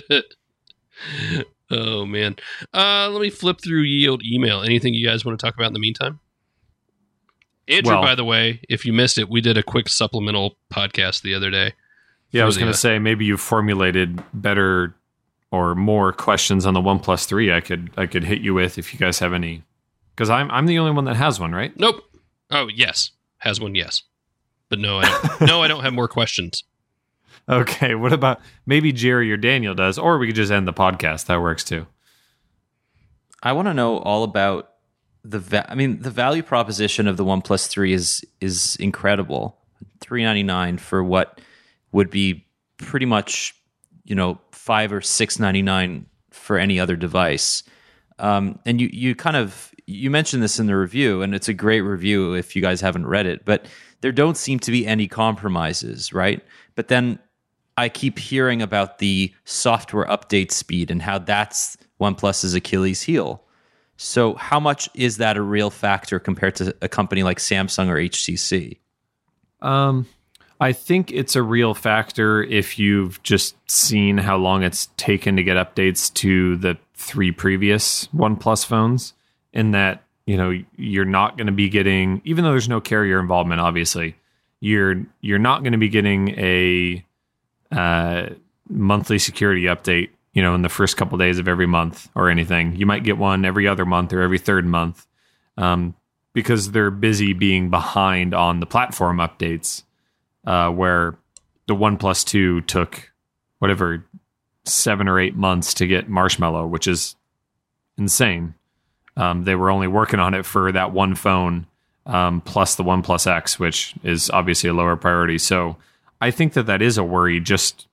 Oh, man. Uh, let me flip through ye old email. Anything you guys want to talk about in the meantime? Andrew, Well- by the way, if you missed it, we did a quick supplemental podcast the other day. Yeah, I for was the, going uh, to say maybe you formulated better or more questions on the OnePlus three. I could I could hit you with if you guys have any, because I'm I'm the only one that has one, right? Nope. Oh, yes. Has one, yes. But no, I don't. no, I don't have more questions. Okay, what about maybe Jerry or Daniel does, or we could just end the podcast. That works too. I want to know all about the va- I mean, the value proposition of the OnePlus three is is incredible. three ninety-nine for what would be pretty much, you know, five or six ninety-nine for any other device. Um, and you you kind of you mentioned this in the review, and it's a great review if you guys haven't read it. But there don't seem to be any compromises, right? But then I keep hearing about the software update speed and how that's OnePlus's Achilles heel. So how much is that a real factor compared to a company like Samsung or H T C? Um, I think it's a real factor if you've just seen how long it's taken to get updates to the three previous OnePlus phones, in that, you know, you're not going to be getting, even though there's no carrier involvement, obviously, you're you're not going to be getting a uh, monthly security update, you know, in the first couple days of every month or anything. You might get one every other month or every third month, um, because they're busy being behind on the platform updates, uh, where the OnePlus two took whatever seven or eight months to get Marshmallow, which is insane. Um, they were only working on it for that one phone, um, plus the OnePlus X, which is obviously a lower priority. So I think that that is a worry. Just,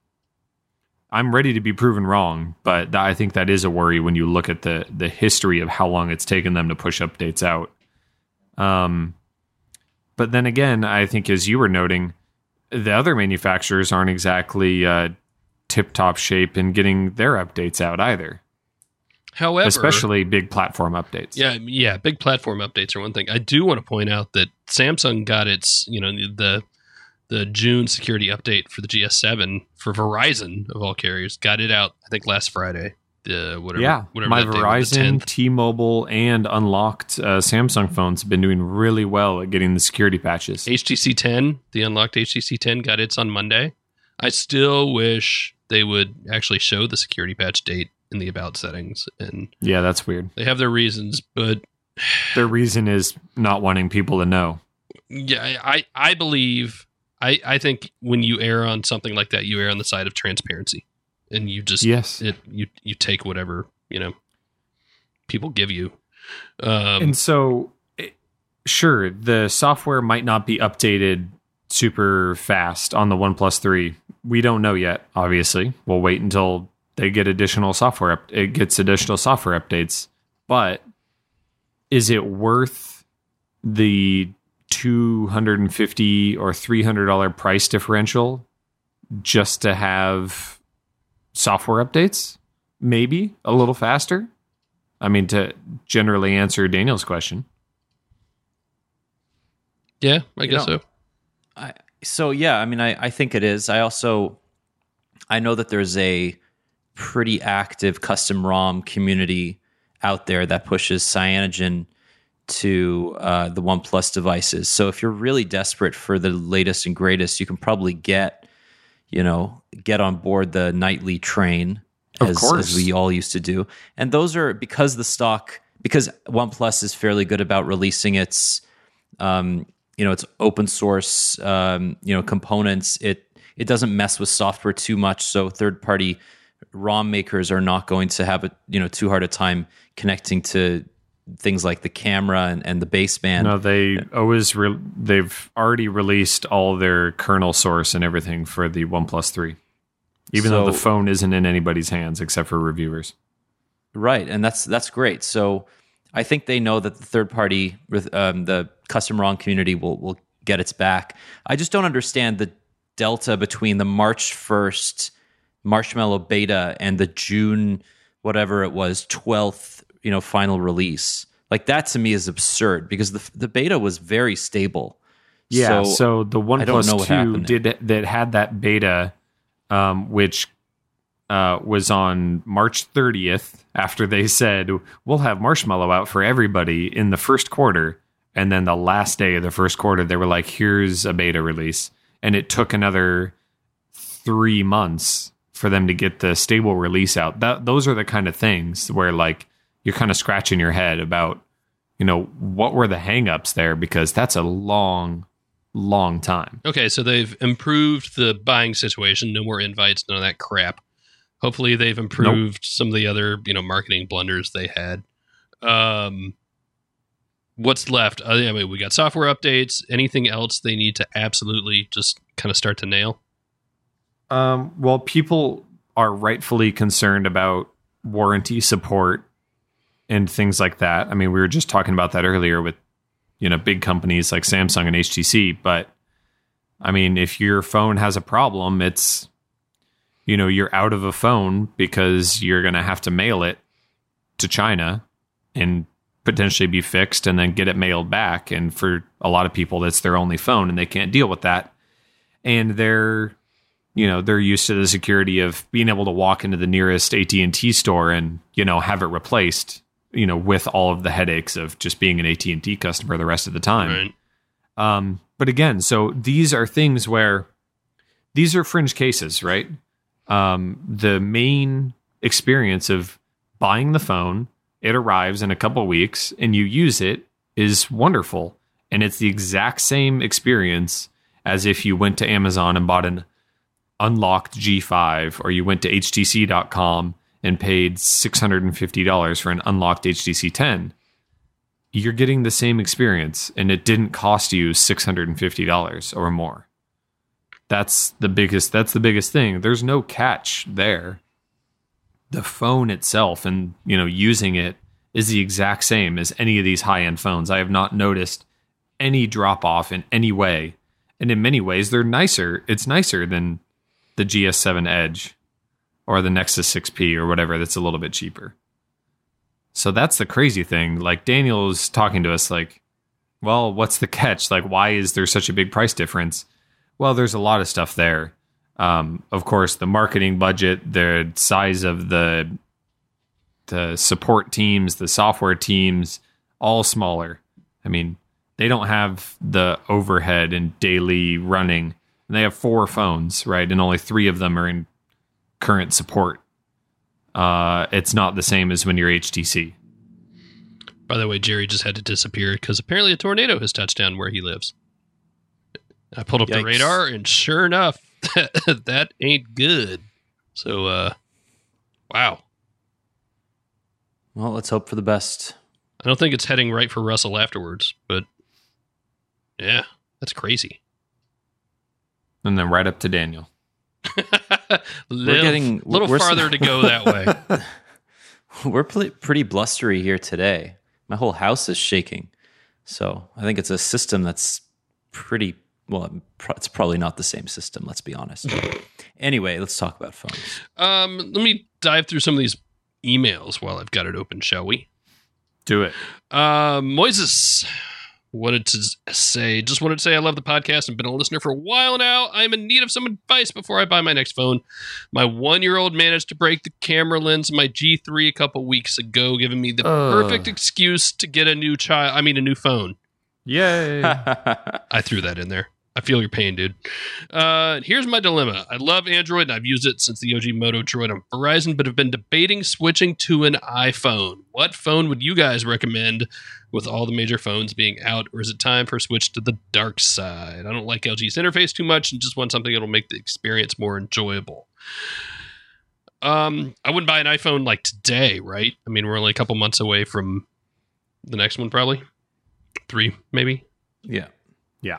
I'm ready to be proven wrong, but th- I think that is a worry when you look at the the history of how long it's taken them to push updates out. Um, but then again, I think, as you were noting, the other manufacturers aren't exactly uh, tip-top shape in getting their updates out either. However, especially big platform updates. Yeah, yeah, big platform updates are one thing. I do want to point out that Samsung got its, you know, the the June security update for the G S seven for Verizon of all carriers, got it out, I think, last Friday. The whatever, yeah, whatever my that day was, the Verizon, tenth. T-Mobile, and unlocked uh, Samsung phones have been doing really well at getting the security patches. H T C ten, the unlocked H T C ten, got its on Monday. I still wish they would actually show the security patch date in the about settings, and yeah, that's weird. They have their reasons, but their reason is not wanting people to know. Yeah, I, I believe, I, I think when you err on something like that, you err on the side of transparency, and you just yes, it you you take whatever, you know, people give you, um, and so sure, the software might not be updated super fast on the OnePlus three. We don't know yet. Obviously, we'll wait until they get additional software. Up, it gets additional software updates. But is it worth the two hundred fifty dollars or three hundred dollars price differential just to have software updates? Maybe a little faster. I mean, to generally answer Daniel's question. Yeah, I guess you know, so. I, so yeah, I mean, I, I think it is. I also, I know that there's a pretty active custom ROM community out there that pushes Cyanogen to uh, the OnePlus devices. So if you're really desperate for the latest and greatest, you can probably get, you know, get on board the nightly train, of as, course, as we all used to do. And those are because the stock, because OnePlus is fairly good about releasing its, um, you know, its open source, um, you know, components. It it doesn't mess with software too much, so third party ROM makers are not going to have a you know too hard a time connecting to things like the camera and, and the baseband. No, they always re- they've already released all their kernel source and everything for the OnePlus three, even so, though the phone isn't in anybody's hands except for reviewers. Right, and that's that's great. So I think they know that the third party, um, the custom ROM community will will get its back. I just don't understand the delta between the March first Marshmallow beta and the June whatever it was twelfth, you know, final release. Like that to me is absurd because the the beta was very stable. Yeah, so, so the OnePlus two did that had that beta, um, which uh, was on March thirtieth. After they said we'll have Marshmallow out for everybody in the first quarter, and then the last day of the first quarter, they were like, "Here's a beta release," and it took another three months for them to get the stable release out. That those are the kind of things where like you're kind of scratching your head about, you know, what were the hangups there, because that's a long, long time. Okay, so they've improved the buying situation. No more invites, none of that crap. Hopefully they've improved nope. some of the other, you know, marketing blunders they had. Um, what's left? Uh, I mean, we got software updates. Anything else they need to absolutely just kind of start to nail? Um, well, people are rightfully concerned about warranty support and things like that. I mean, we were just talking about that earlier with, you know, big companies like Samsung and H T C. But I mean, if your phone has a problem, it's, you know, you're out of a phone because you're going to have to mail it to China and potentially be fixed and then get it mailed back. And for a lot of people, that's their only phone and they can't deal with that. And they're, you know, they're used to the security of being able to walk into the nearest A T and T store and, you know, have it replaced, you know, with all of the headaches of just being an A T and T customer the rest of the time. Right. Um, but again, so these are things where these are fringe cases, right? Um, the main experience of buying the phone, it arrives in a couple of weeks and you use it is wonderful. And it's the exact same experience as if you went to Amazon and bought an unlocked G five, or you went to H T C dot com and paid six hundred fifty dollars for an unlocked H T C ten. You're getting the same experience and it didn't cost you six hundred fifty dollars or more. That's the biggest, that's the biggest thing. There's no catch there. The phone itself and, you know, using it is the exact same as any of these high-end phones. I have not noticed any drop off in any way. And in many ways, they're nicer. It's nicer than the G S seven Edge or the Nexus six P or whatever that's a little bit cheaper. So that's the crazy thing. Like, Daniel is talking to us like, well, what's the catch? Like, why is there such a big price difference? Well, there's a lot of stuff there. Um, of course, the marketing budget, the size of the the support teams, the software teams, all smaller. I mean, they don't have the overhead and daily running. And they have four phones, right? And only three of them are in current support. Uh, it's not the same as when you're H T C. By the way, Jerry just had to disappear because apparently a tornado has touched down where he lives. I pulled up Yikes. the radar, and sure enough, that ain't good. So, uh, wow. Well, let's hope for the best. I don't think it's heading right for Russell afterwards, but yeah, that's crazy. And then right up to Daniel. We're getting a little farther to go that way. We're pl- pretty blustery here today. My whole house is shaking. So I think it's a system that's pretty, well, it's probably not the same system, let's be honest. Anyway, let's talk about phones. Um, let me dive through some of these emails while I've got it open, shall we? Do it. Uh, Moises wanted to say, just wanted to say I love the podcast and been a listener for a while now. I'm in need of some advice before I buy my next phone. My one-year-old managed to break the camera lens of my G three a couple weeks ago, giving me the uh. perfect excuse to get a new child. I mean, a new phone. Yay. I threw that in there. I feel your pain, dude. Uh, here's my dilemma. I love Android, and I've used it since the O G Moto Droid on Verizon, but have been debating switching to an iPhone. What phone would you guys recommend with all the major phones being out, or is it time for a switch to the dark side? I don't like L G's interface too much and just want something that will make the experience more enjoyable. Um, I wouldn't buy an iPhone like today, right? I mean, we're only a couple months away from the next one, probably. Three, maybe? Yeah. Yeah.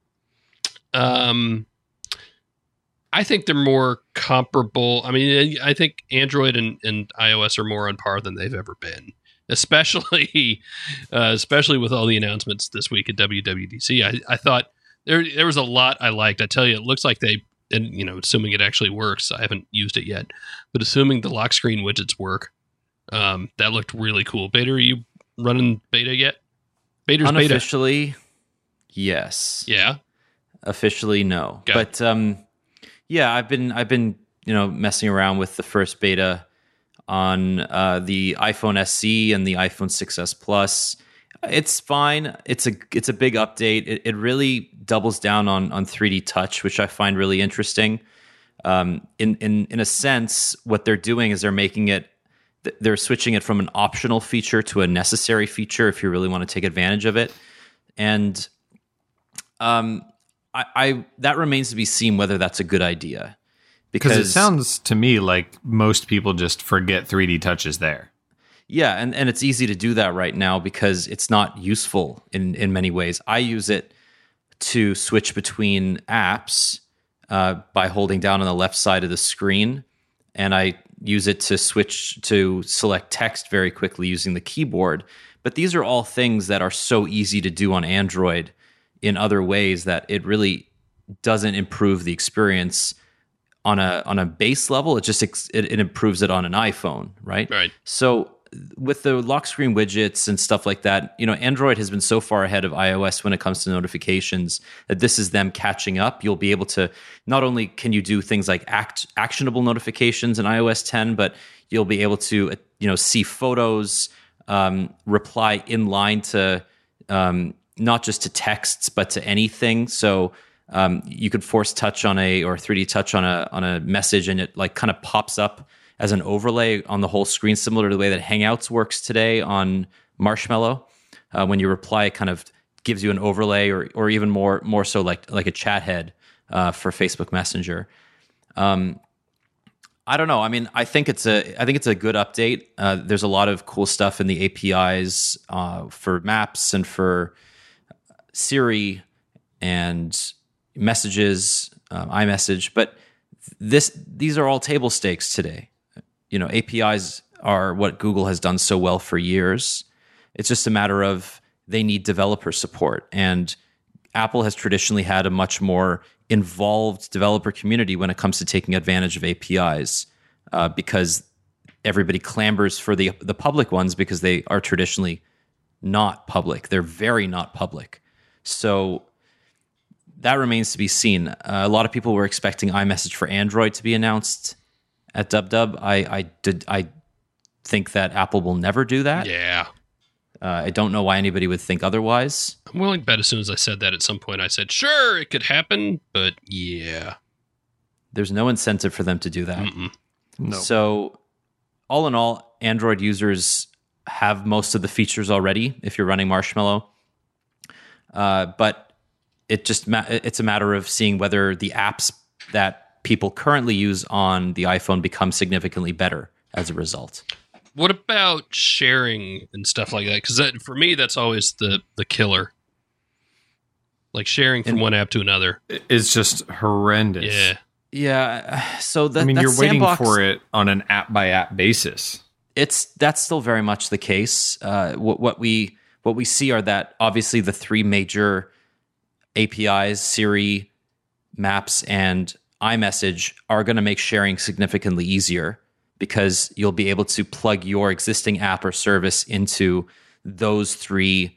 Um, I think they're more comparable. I mean, I think Android and, and iOS are more on par than they've ever been, especially, uh, especially with all the announcements this week at W W D C. I, I thought there there was a lot I liked. I tell you, it looks like they, and you know, assuming it actually works. I haven't used it yet, but assuming the lock screen widgets work, um, that looked really cool. Beta, are you running beta yet? Beta's Unofficially, beta. Yes. Yeah. Officially, no. Got but um, yeah, I've been I've been you know messing around with the first beta on uh, the iPhone S E and the iPhone six S Plus. It's fine. It's a it's a big update. It, it really doubles down on on three D Touch, which I find really interesting. Um, in in in a sense, what they're doing is they're making it. They're switching it from an optional feature to a necessary feature if you really want to take advantage of it, and um. I, I that remains to be seen whether that's a good idea. Because it sounds to me like most people just forget three D Touch is there. Yeah, and, and it's easy to do that right now because it's not useful in, in many ways. I use it to switch between apps uh, by holding down on the left side of the screen, and I use it to switch to select text very quickly using the keyboard. But these are all things that are so easy to do on Android in other ways that it really doesn't improve the experience on a on a base level. It just it, it improves it on an iPhone, right? Right. So with the lock screen widgets and stuff like that, you know, Android has been so far ahead of iOS when it comes to notifications that this is them catching up. You'll be able to, not only can you do things like act, actionable notifications in iOS ten, but you'll be able to, you know, see photos, um, reply in line to um, not just to texts, but to anything. So um, you could force touch on a, or three D touch on a, on a message, and it like kind of pops up as an overlay on the whole screen, similar to the way that Hangouts works today on Marshmallow. Uh, when you reply, it kind of gives you an overlay, or or even more more so like like a chat head uh, for Facebook Messenger. Um, I don't know. I mean, I think it's a I think it's a good update. Uh, there's a lot of cool stuff in the A P Is uh, for Maps and for Siri and Messages, um, iMessage, but this these are all table stakes today. You know, A P Is are what Google has done so well for years. It's just a matter of they need developer support. And Apple has traditionally had a much more involved developer community when it comes to taking advantage of A P Is uh, because everybody clambers for the the public ones because they are traditionally not public. They're very not public. So that remains to be seen. Uh, a lot of people were expecting iMessage for Android to be announced at DubDub. I, I did. I think that Apple will never do that. Yeah. Uh, I don't know why anybody would think otherwise. I'm willing to bet as soon as I said that at some point, I said, sure, it could happen, but yeah. There's no incentive for them to do that. Mm-mm. No. So all in all, Android users have most of the features already if you're running Marshmallow. Uh, but it just ma- it's a matter of seeing whether the apps that people currently use on the iPhone become significantly better as a result. What about sharing and stuff like that? Because that, for me, that's always the, the killer. Like sharing from And- one app to another. It's just horrendous. Yeah. Yeah, so that, I mean, that you're waiting sandbox, for it on an app by app basis. It's that's still very much the case. Uh, what, what we what we see are that obviously the three major A P Is, Siri, Maps, and iMessage, are going to make sharing significantly easier because you'll be able to plug your existing app or service into those three,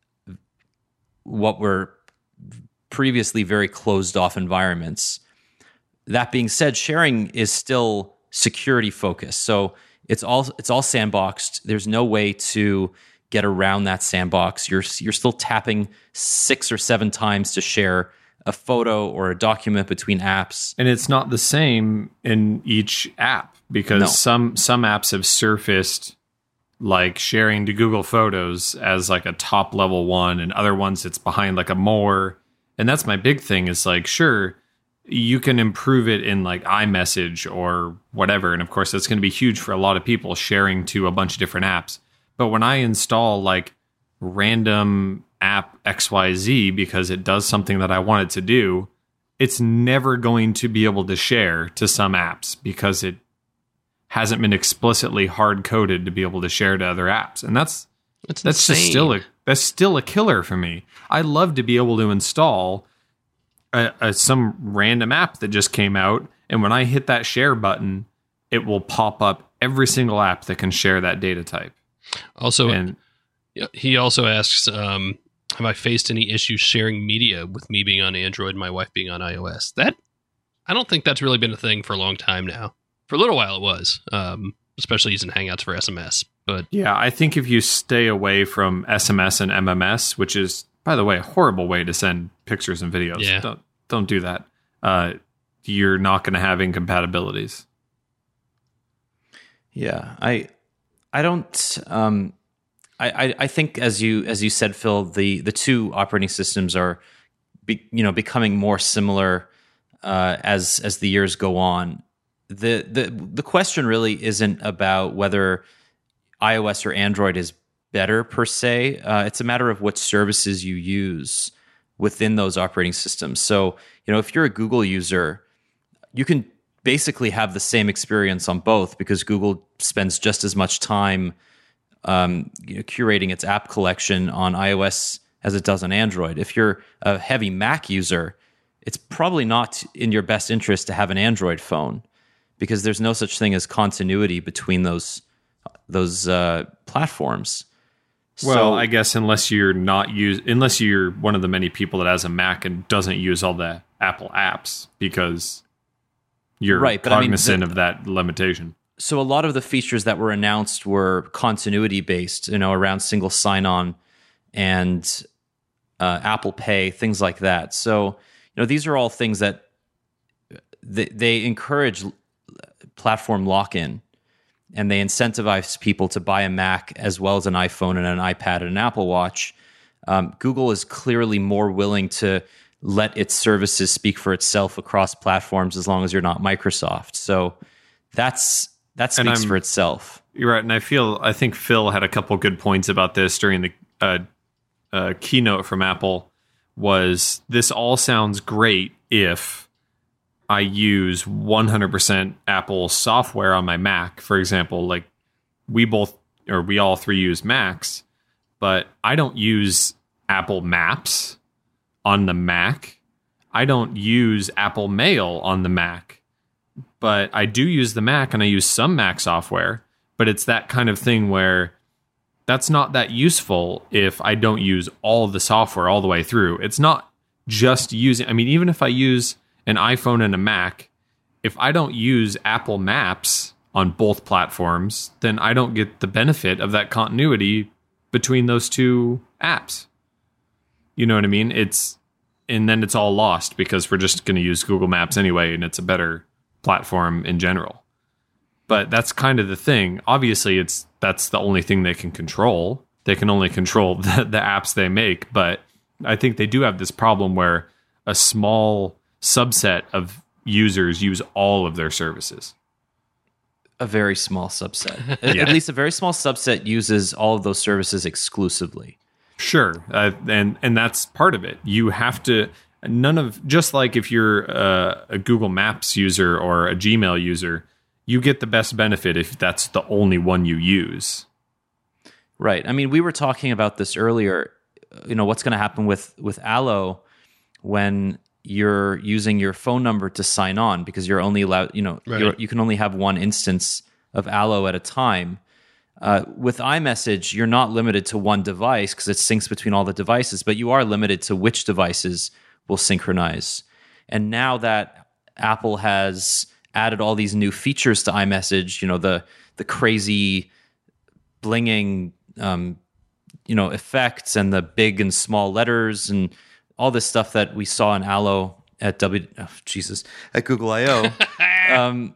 what were previously very closed off environments. That being said, sharing is still security focused. So it's all it's all sandboxed. There's no way to get around that sandbox. You're you're still tapping six or seven times to share a photo or a document between apps. And it's not the same in each app because No. some some apps have surfaced like sharing to Google Photos as like a top level one, and other ones it's behind like a more. And that's my big thing is like, sure, you can improve it in like iMessage or whatever. And of course, that's going to be huge for a lot of people sharing to a bunch of different apps. But when I install like random app X Y Z because it does something that I want it to do, it's never going to be able to share to some apps because it hasn't been explicitly hard coded to be able to share to other apps. And that's That's, that's just insane. still a that's still a killer for me. I love to be able to install a, a, some random app that just came out, and when I hit that share button, it will pop up every single app that can share that data type. Also, And yeah, he also asks, um, have I faced any issues sharing media with me being on Android and my wife being on iOS? That I don't think that's really been a thing for a long time now. For a little while it was, um, especially using Hangouts for S M S. But yeah, I think if you stay away from S M S and M M S, which is, by the way, a horrible way to send pictures and videos. Yeah. Don't, don't do that. Uh, you're not going to have incompatibilities. Yeah, I, I don't. Um, I, I, I think as you as you said, Phil, the the two operating systems are, be, you know, becoming more similar uh, as as the years go on. The the the question really isn't about whether iOS or Android is better per se. Uh, it's a matter of what services you use within those operating systems. So, you know, if you're a Google user, you can basically have the same experience on both because Google spends just as much time um, you know, curating its app collection on iOS as it does on Android. If you're a heavy Mac user, it's probably not in your best interest to have an Android phone because there's no such thing as continuity between those those uh, platforms. Well, so, I guess unless you're not use unless you're one of the many people that has a Mac and doesn't use all the Apple apps because you're right, but cognizant I mean, the, of that limitation. So a lot of the features that were announced were continuity based, you know, around single sign-on and uh, Apple Pay, things like that. So, you know, these are all things that they, they encourage platform lock-in, and they incentivize people to buy a Mac as well as an iPhone and an iPad and an Apple Watch. Um, Google is clearly more willing to let its services speak for itself across platforms as long as you're not Microsoft. So that's that speaks for itself. You're right, and I feel I think Phil had a couple good points about this during the uh, uh, keynote from Apple. Was this all sounds great if I use one hundred percent Apple software on my Mac, for example, like we both or we all three use Macs, but I don't use Apple Maps on the Mac. I don't use Apple Mail on the Mac, but I do use the Mac and I use some Mac software, but it's that kind of thing where that's not that useful if I don't use all the software all the way through. It's not just using, I mean, even if I use an iPhone and a Mac, if I don't use Apple Maps on both platforms, then I don't get the benefit of that continuity between those two apps. You know what I mean? It's, and then it's all lost because we're just going to use Google Maps anyway, and it's a better platform in general. But that's kind of the thing. Obviously, it's that's the only thing they can control. They can only control the, the apps they make. But I think they do have this problem where a small subset of users use all of their services. A very small subset. Yeah. At least a very small subset uses all of those services exclusively. Sure. Uh, and, and that's part of it. You have to... None of... Just like if you're uh, a Google Maps user or a Gmail user, you get the best benefit if that's the only one you use. Right. I mean, we were talking about this earlier. You know, what's going to happen with, with Allo when you're using your phone number to sign on because you're only allowed, you know, right. you're, you can only have one instance of Allo at a time. Uh, with iMessage, you're not limited to one device because it syncs between all the devices, but you are limited to which devices will synchronize. And now that Apple has added all these new features to iMessage, you know, the the crazy blinging, um, you know, effects and the big and small letters and all this stuff that we saw in Allo at W, oh, Jesus, at Google I O. um,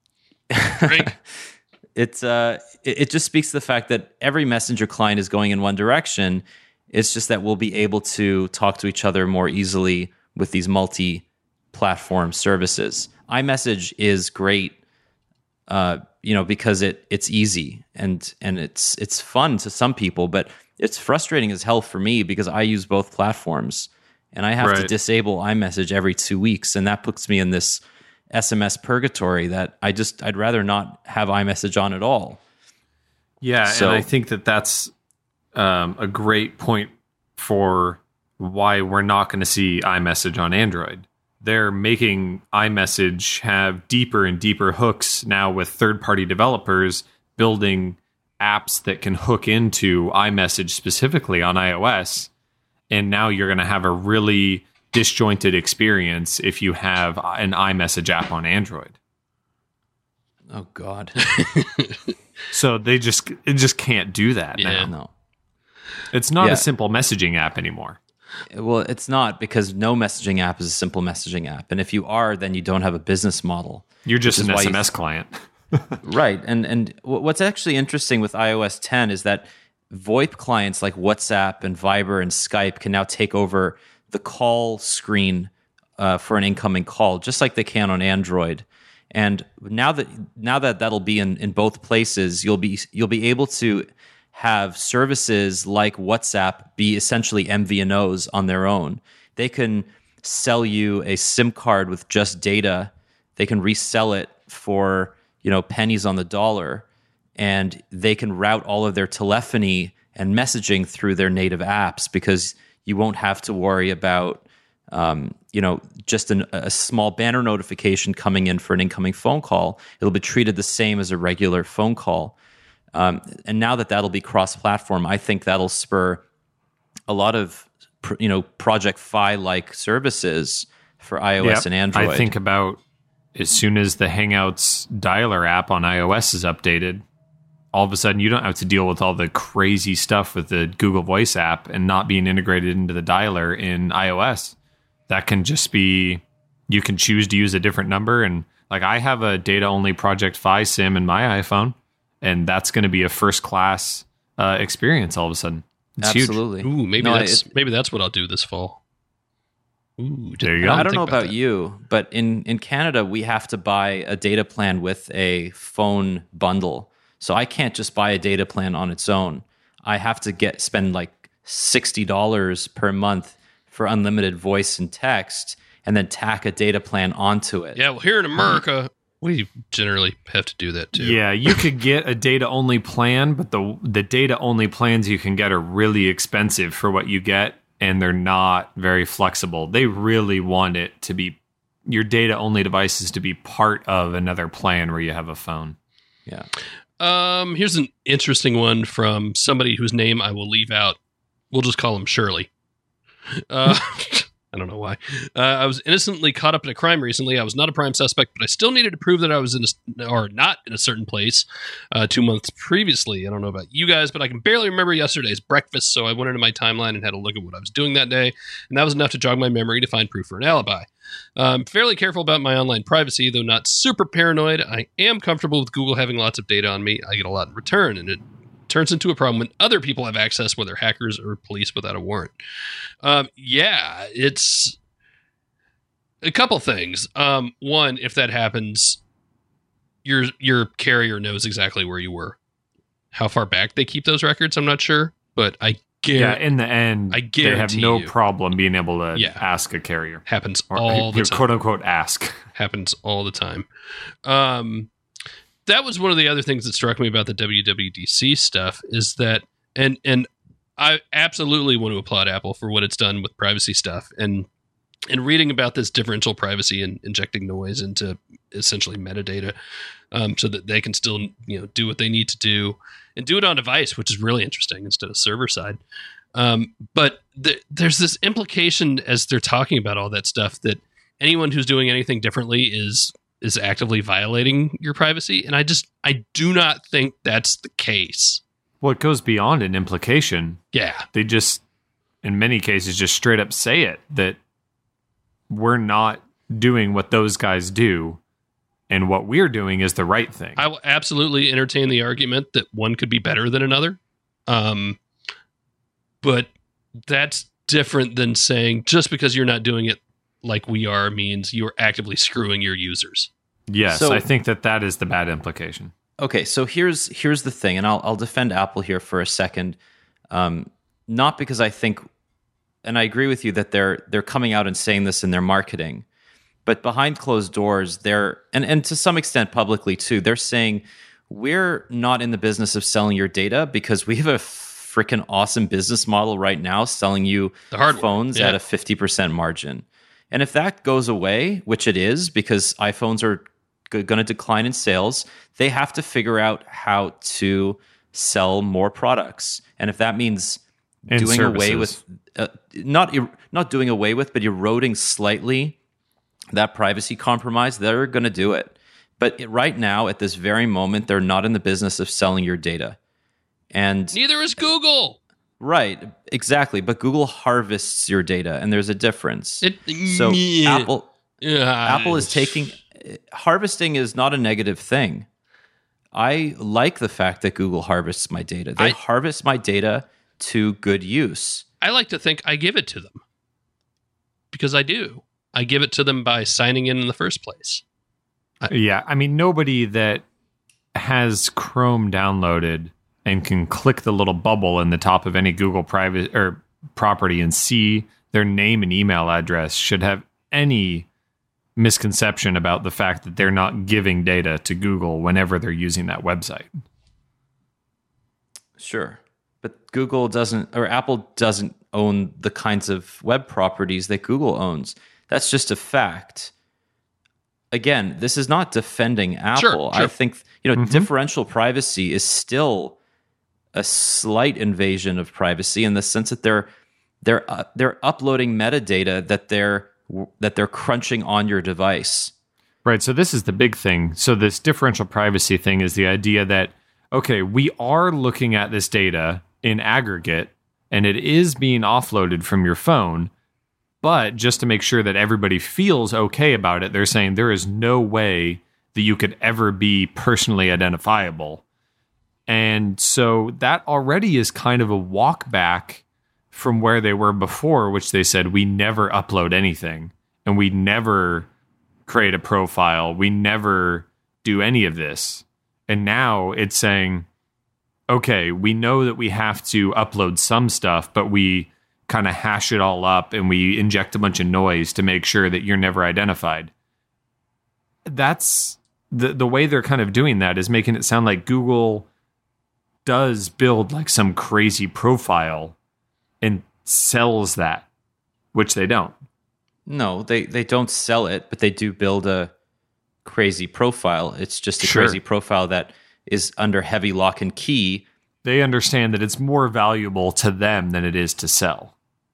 it's uh, it, it just speaks to the fact that every messenger client is going in one direction. It's just that we'll be able to talk to each other more easily with these multi-platform services. iMessage is great, uh, you know, because it it's easy and and it's it's fun to some people, but it's frustrating as hell for me because I use both platforms and I have right. to disable iMessage every two weeks, and that puts me in this S M S purgatory that I just I'd rather not have iMessage on at all. Yeah, so, and I think that that's um, a great point for why we're not going to see iMessage on Android. They're making iMessage have deeper and deeper hooks now with third-party developers building apps that can hook into iMessage specifically on iOS. And now you're going to have a really disjointed experience if you have an iMessage app on Android. Oh, God. So they just it just can't do that Yeah. now. No. It's not Yeah. a simple messaging app anymore. Well, it's not, because no messaging app is a simple messaging app. And if you are, then you don't have a business model. You're just Which is an why S M you- S client. Right. And and wh- what's actually interesting with i O S ten is that VoIP clients like WhatsApp and Viber and Skype can now take over the call screen uh, for an incoming call, just like they can on Android. And now that now that that'll be in, in both places, you'll be you'll be able to have services like WhatsApp be essentially M V N Os on their own. They can sell you a SIM card with just data. They can resell it for, you know, pennies on the dollar, and they can route all of their telephony and messaging through their native apps, because you won't have to worry about Um, you know, just an, a small banner notification coming in for an incoming phone call. It'll be treated the same as a regular phone call. Um, and now that that'll be cross-platform, I think that'll spur a lot of, you know, Project Fi-like services for iOS yep. and Android. I think about as soon as the Hangouts dialer app on iOS is updated, all of a sudden you don't have to deal with all the crazy stuff with the Google Voice app and not being integrated into the dialer in iOS. That can just be, you can choose to use a different number. And like, I have a data only Project Fi SIM in my iPhone, and that's going to be a first class uh, experience all of a sudden. It's Absolutely. Huge. Ooh, maybe no, that's it, maybe that's what I'll do this fall. Ooh, there you go. I don't know about, about you, but in, in Canada, we have to buy a data plan with a phone bundle. So I can't just buy a data plan on its own. I have to get spend like sixty dollars per month for unlimited voice and text, and then tack a data plan onto it. Yeah, well, here in America, we generally have to do that too. Yeah, you could get a data-only plan, but the the data-only plans you can get are really expensive for what you get, and they're not very flexible. They really want it to be, your data-only devices to be part of another plan where you have a phone. Yeah. Um, here's an interesting one from somebody whose name I will leave out. We'll just call him Shirley. Uh, I don't know why. Uh, I was innocently caught up in a crime recently. I was not a prime suspect, but I still needed to prove that I was in a, or not in a certain place uh, two months previously. I don't know about you guys, but I can barely remember yesterday's breakfast, so I went into my timeline and had a look at what I was doing that day, and that was enough to jog my memory to find proof for an alibi. I'm fairly careful about my online privacy, though not super paranoid. I am comfortable with Google having lots of data on me. I get a lot in return, and it turns into a problem when other people have access, whether hackers or police without a warrant. Um, yeah, it's a couple things. Um, one, if that happens, your your carrier knows exactly where you were. How far back they keep those records, I'm not sure, but I guarantee. Yeah, in the end, I they have no you, problem being able to yeah, ask a carrier. Happens or, all the your time. Quote unquote ask. Happens all the time. Um, that was one of the other things that struck me about the W W D C stuff is that, and and I absolutely want to applaud Apple for what it's done with privacy stuff, and and reading about this differential privacy and injecting noise into essentially metadata, um, so that they can still, you know, do what they need to do and do it on device, which is really interesting instead of server side. Um, but th- there's this implication as they're talking about all that stuff that anyone who's doing anything differently is is actively violating your privacy. And I just, I do not think that's the case. Well, it goes beyond an implication. Yeah. They just, in many cases, just straight up say it, that we're not doing what those guys do, and what we're doing is the right thing. I will absolutely entertain the argument that one could be better than another. Um, but that's different than saying just because you're not doing it like we are means you're actively screwing your users. Yes, so, I think that that is the bad implication. Okay, so here's here's the thing, and I'll I'll defend Apple here for a second, um, not because I think, and I agree with you that they're they're coming out and saying this in their marketing, but behind closed doors, they're and and to some extent publicly too, they're saying we're not in the business of selling your data because we have a freaking awesome business model right now selling you the hardware, phones yeah. at a fifty percent margin. And if that goes away, which it is because iPhones are g- going to decline in sales, they have to figure out how to sell more products. And if that means and doing services. away with, uh, not er- not doing away with, but eroding slightly that privacy compromise, they're going to do it. But it, right now, at this very moment, they're not in the business of selling your data. And neither is Google. Right, exactly. But Google harvests your data, and there's a difference. It, so yeah. Apple, yeah. Apple is taking harvesting is not a negative thing. I like the fact that Google harvests my data. They I, harvest my data to good use. I like to think I give it to them because I do. I give it to them by signing in in the first place. Yeah, I mean, nobody that has Chrome downloaded and can click the little bubble in the top of any Google private or property and see their name and email address should have any misconception about the fact that they're not giving data to Google whenever they're using that website. Sure. But Google doesn't, or Apple doesn't own the kinds of web properties that Google owns. That's just a fact. Again, this is not defending Apple. Sure, sure. I think, you know, Mm-hmm. differential privacy is still a slight invasion of privacy in the sense that they're they're uh, they're uploading metadata that they're that they're crunching on your device. Right. So this is the big thing. So this differential privacy thing is the idea that, okay, we are looking at this data in aggregate and it is being offloaded from your phone. But just to make sure that everybody feels okay about it, they're saying there is no way that you could ever be personally identifiable. And so that already is kind of a walk back from where they were before, which they said, we never upload anything and we never create a profile. We never do any of this. And now it's saying, okay, we know that we have to upload some stuff, but we kind of hash it all up and we inject a bunch of noise to make sure that you're never identified. That's the the way they're kind of doing that is making it sound like Google does build like some crazy profile and sells that, which they don't. No, they, they don't sell it, but they do build a crazy profile. It's just a Sure. crazy profile that is under heavy lock and key. They understand that it's more valuable to them than it is to sell.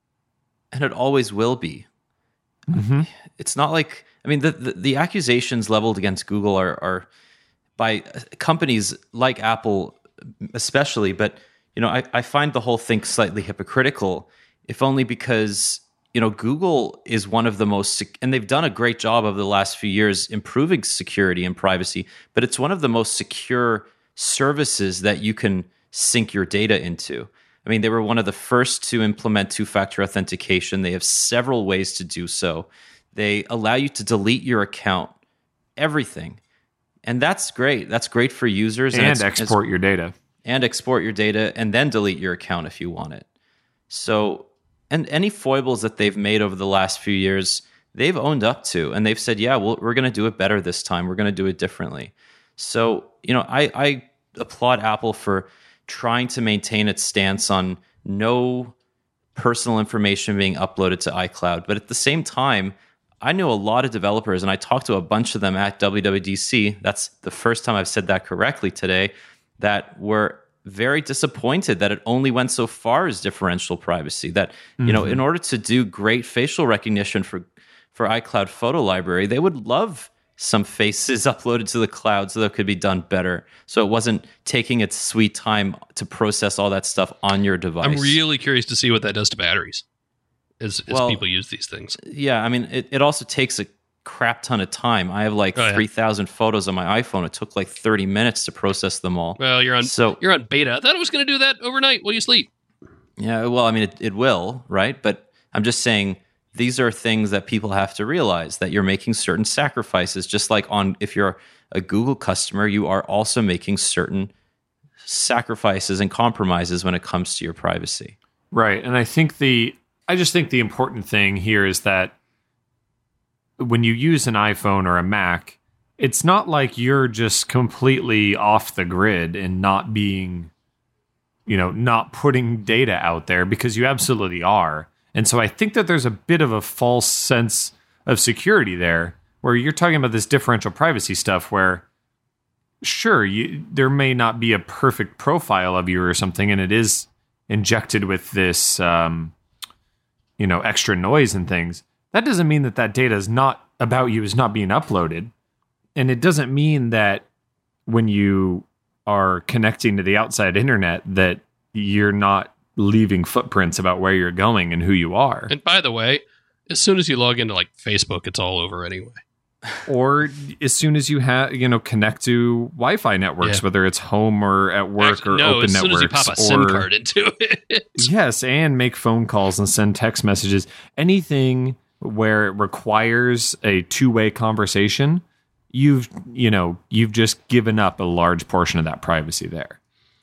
And it always will be. Mm-hmm. It's not like, I mean, the, the, the accusations leveled against Google are, are by companies like Apple especially, but, you know, I, I find the whole thing slightly hypocritical, if only because, you know, Google is one of the most, sec- and they've done a great job over the last few years improving security and privacy, but it's one of the most secure services that you can sync your data into. I mean, they were one of the first to implement two-factor authentication. They have several ways to do so. They allow you to delete your account, everything. And that's great. That's great for users. And, it's- export it's, your data. And export your data and then delete your account if you want it. So, and any foibles that they've made over the last few years, they've owned up to. And they've said, yeah, well, we're going to do it better this time. We're going to do it differently. So, you know, I, I applaud Apple for trying to maintain its stance on no personal information being uploaded to iCloud. But at the same time, I know a lot of developers, and I talked to a bunch of them at W W D C. That's the first time I've said that correctly today, that were very disappointed that it only went so far as differential privacy. That, mm-hmm. you know, in order to do great facial recognition for, for iCloud Photo Library, they would love some faces uploaded to the cloud so that it could be done better. So it wasn't taking its sweet time to process all that stuff on your device. I'm really curious to see what that does to batteries as, as well, people use these things. Yeah, I mean, it, it also takes a crap ton of time. I have like oh, yeah. three thousand photos on my iPhone. It took like thirty minutes to process them all. Well, you're on so, you're on beta. I thought I was going to do that overnight while you sleep. Yeah, well, I mean, it, it will, right? But I'm just saying, these are things that people have to realize, that you're making certain sacrifices. Just like on, if you're a Google customer, you are also making certain sacrifices and compromises when it comes to your privacy. Right. And I think the, I just think the important thing here is that when you use an iPhone or a Mac, it's not like you're just completely off the grid and not being, you know, not putting data out there, because you absolutely are. And so I think that there's a bit of a false sense of security there, where you're talking about this differential privacy stuff where, sure, you, there may not be a perfect profile of you or something, and it is injected with this, um, you know, extra noise and things. That doesn't mean that that data is not about you is not being uploaded. And it doesn't mean that when you are connecting to the outside internet that you're not leaving footprints about where you're going and who you are. And by the way, as soon as you log into like Facebook, it's all over anyway. Or as soon as you have, you know, connect to Wi-Fi networks, yeah. whether it's home or at work Actually, or no, open as soon networks. As you pop a or, SIM card into it. Yes, and make phone calls and send text messages. Anything where it requires a two-way conversation, you've you know you've just given up a large portion of that privacy there.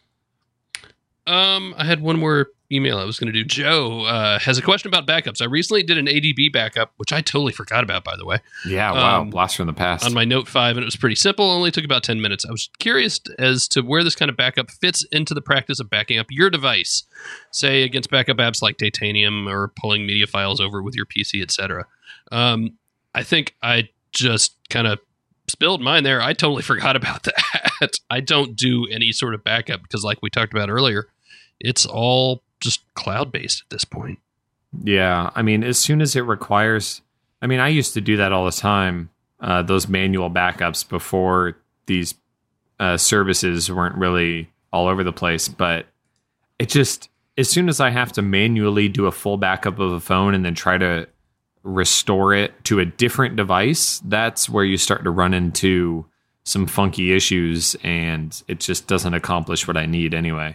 Um, I had one more email I was going to do. Joe uh, has a question about backups. I recently did an A D B backup, which I totally forgot about, by the way. Yeah, wow, um, blast from the past. On my Note five, and it was pretty simple. Only took about ten minutes. I was curious as to where this kind of backup fits into the practice of backing up your device, say against backup apps like Titanium or pulling media files over with your P C, et cetera. Um, I think I just kind of spilled mine there. I totally forgot about that. I don't do any sort of backup because, like we talked about earlier, it's all just cloud-based at this point. Yeah, I mean, as soon as it requires... I mean, I used to do that all the time, uh, those manual backups before these uh, services weren't really all over the place, but it just... As soon as I have to manually do a full backup of a phone and then try to restore it to a different device, that's where you start to run into some funky issues, and it just doesn't accomplish what I need anyway.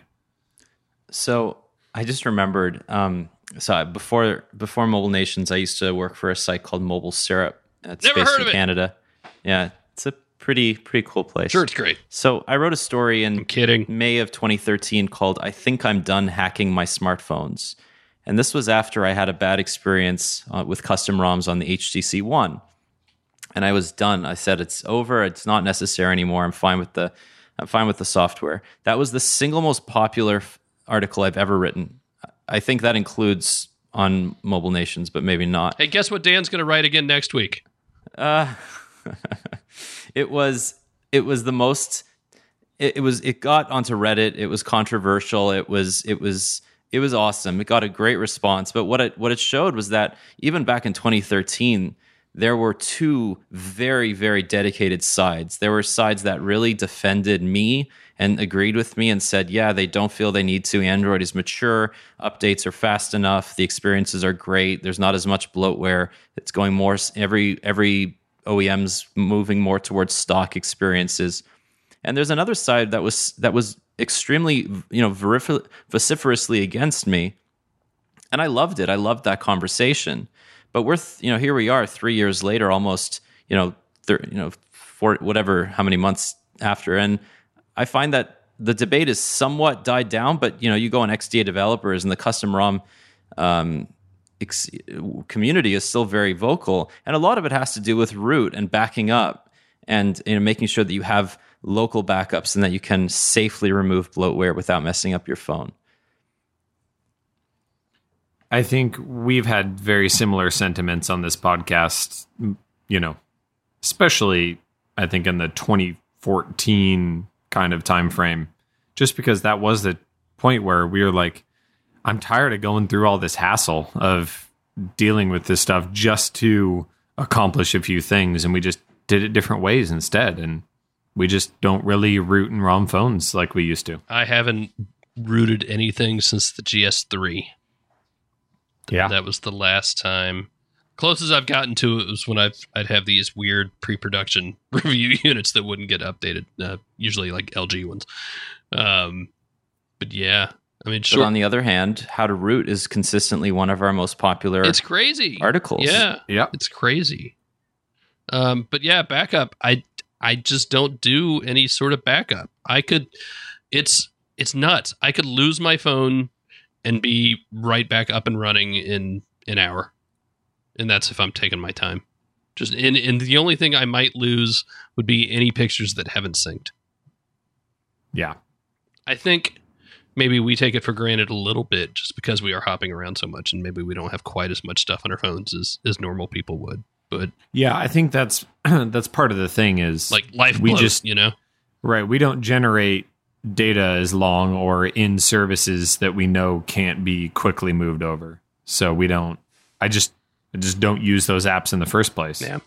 So I just remembered, um, so before before Mobile Nations, I used to work for a site called Mobile Syrup. It's Never based heard in of it. Canada. Yeah, it's a pretty pretty cool place. Sure, it's great. So I wrote a story in I'm kidding. May of twenty thirteen called "I Think I'm Done Hacking My Smartphones," and this was after I had a bad experience uh, with custom ROMs on the H T C One, and I was done. I said it's over. It's not necessary anymore. I'm fine with the I'm fine with the software. That was the single most popular f- article I've ever written. I think that includes on Mobile Nations, but maybe not. Hey, guess what Dan's going to write again next week? Uh, it was it was the most. It, it was it got onto Reddit. It was controversial. It was it was it was awesome. It got a great response. But what it what it showed was that even back in twenty thirteen, there were two very very dedicated sides. There were sides that really defended me and agreed with me and said, yeah, they don't feel they need to. Android is mature. Updates are fast enough. The experiences are great. There's not as much bloatware. It's going more, every every O E M's moving more towards stock experiences. And there's another side that was that was extremely, you know, verif- vociferously against me. And I loved it. I loved that conversation. But we're, th- you know, here we are three years later, almost, you know, thir- you know, for whatever, how many months after. And I find that the debate is somewhat died down, but you know, you go on X D A developers and the custom ROM um, ex- community is still very vocal, and a lot of it has to do with root and backing up, and you know, making sure that you have local backups and that you can safely remove bloatware without messing up your phone. I think we've had very similar sentiments on this podcast, you know, especially I think in the twenty fourteen kind of time frame, just because that was the point where we were like, I'm tired of going through all this hassle of dealing with this stuff just to accomplish a few things, and we just did it different ways instead, and we just don't really root and ROM phones like we used to. I haven't rooted anything since the G S three. Yeah, that was the last time. Closest I've gotten to it was when I've, I'd have these weird pre-production review units that wouldn't get updated, uh, usually like L G ones. Um, but yeah, I mean, sure. But on the other hand, How to Root is consistently one of our most popular it's crazy articles. Yeah, yeah, it's crazy. Um, but yeah, backup. I I just don't do any sort of backup. I could. It's it's nuts. I could lose my phone and be right back up and running in an hour. And that's if I'm taking my time. Just and, and the only thing I might lose would be any pictures that haven't synced. Yeah. I think maybe we take it for granted a little bit just because we are hopping around so much, and maybe we don't have quite as much stuff on our phones as, as normal people would. But yeah, I think that's that's part of the thing is like life we blows, just you know? Right. We don't generate data as long or in services that we know can't be quickly moved over. So we don't I just I just don't use those apps in the first place. Yeah.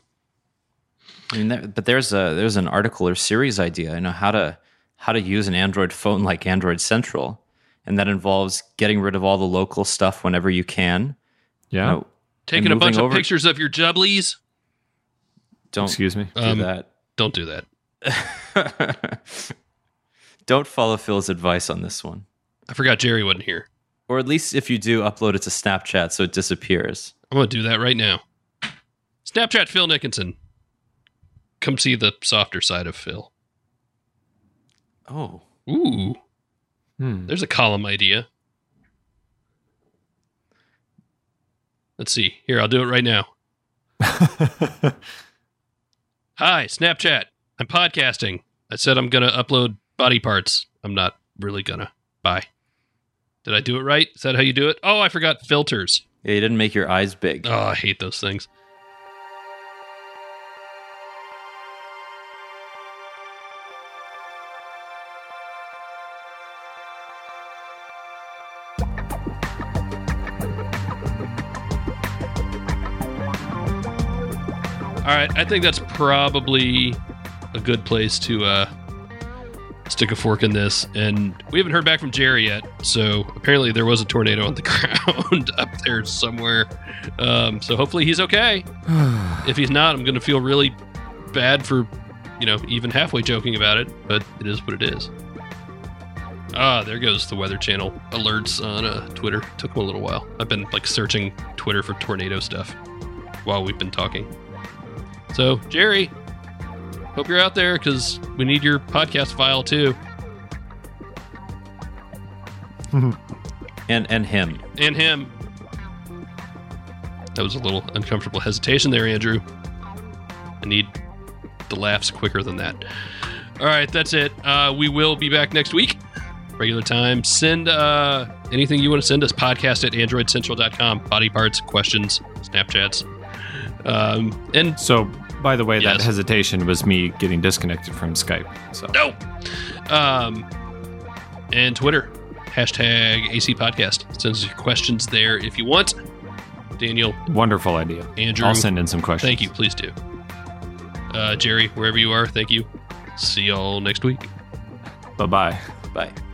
I mean, there, but there's a there's an article or series idea. You know how to how to use an Android phone like Android Central, and that involves getting rid of all the local stuff whenever you can. Yeah, you know, taking a bunch of over, pictures of your jubblies. Don't excuse me. Do um, that. Don't do that. Don't follow Phil's advice on this one. I forgot Jerry wasn't here. Or at least if you do, upload it to Snapchat so it disappears. I'm going to do that right now. Snapchat Phil Nickinson. come see the softer side of Phil. Oh. Ooh. Hmm. There's a column idea. Let's see. Here, I'll do it right now. Hi, Snapchat. I'm podcasting. I said I'm going to upload body parts. I'm not really going to. Bye. Did I do it right? Is that how you do it? Oh, I forgot filters. Yeah, you didn't make your eyes big. Oh, I hate those things. All right, I think that's probably a good place to uh, stick a fork in this. And we haven't heard back from Jerry yet, so apparently there was a tornado on the ground up there somewhere. Um, so hopefully he's okay. If he's not, I'm going to feel really bad for, you know, even halfway joking about it, but it is what it is. Ah, there goes the Weather Channel alerts on uh, Twitter. Took them a little while. I've been like searching Twitter for tornado stuff while we've been talking. So, Jerry, hope you're out there because we need your podcast file too. and and him. And him. That was a little uncomfortable hesitation there, Andrew. I need the laughs quicker than that. All right, that's it. Uh, we will be back next week. Regular time. Send uh, anything you want to send us. Podcast at android central dot com. Body parts, questions, Snapchats. Um, and so, by the way, yes. that hesitation was me getting disconnected from Skype. So no. Um, and Twitter, hashtag A C Podcast. Send us your questions there if you want. Daniel, wonderful idea. Andrew, I'll send in some questions. Thank you. Please do. Uh, Jerry, wherever you are, thank you. See y'all next week. Bye-bye. Bye.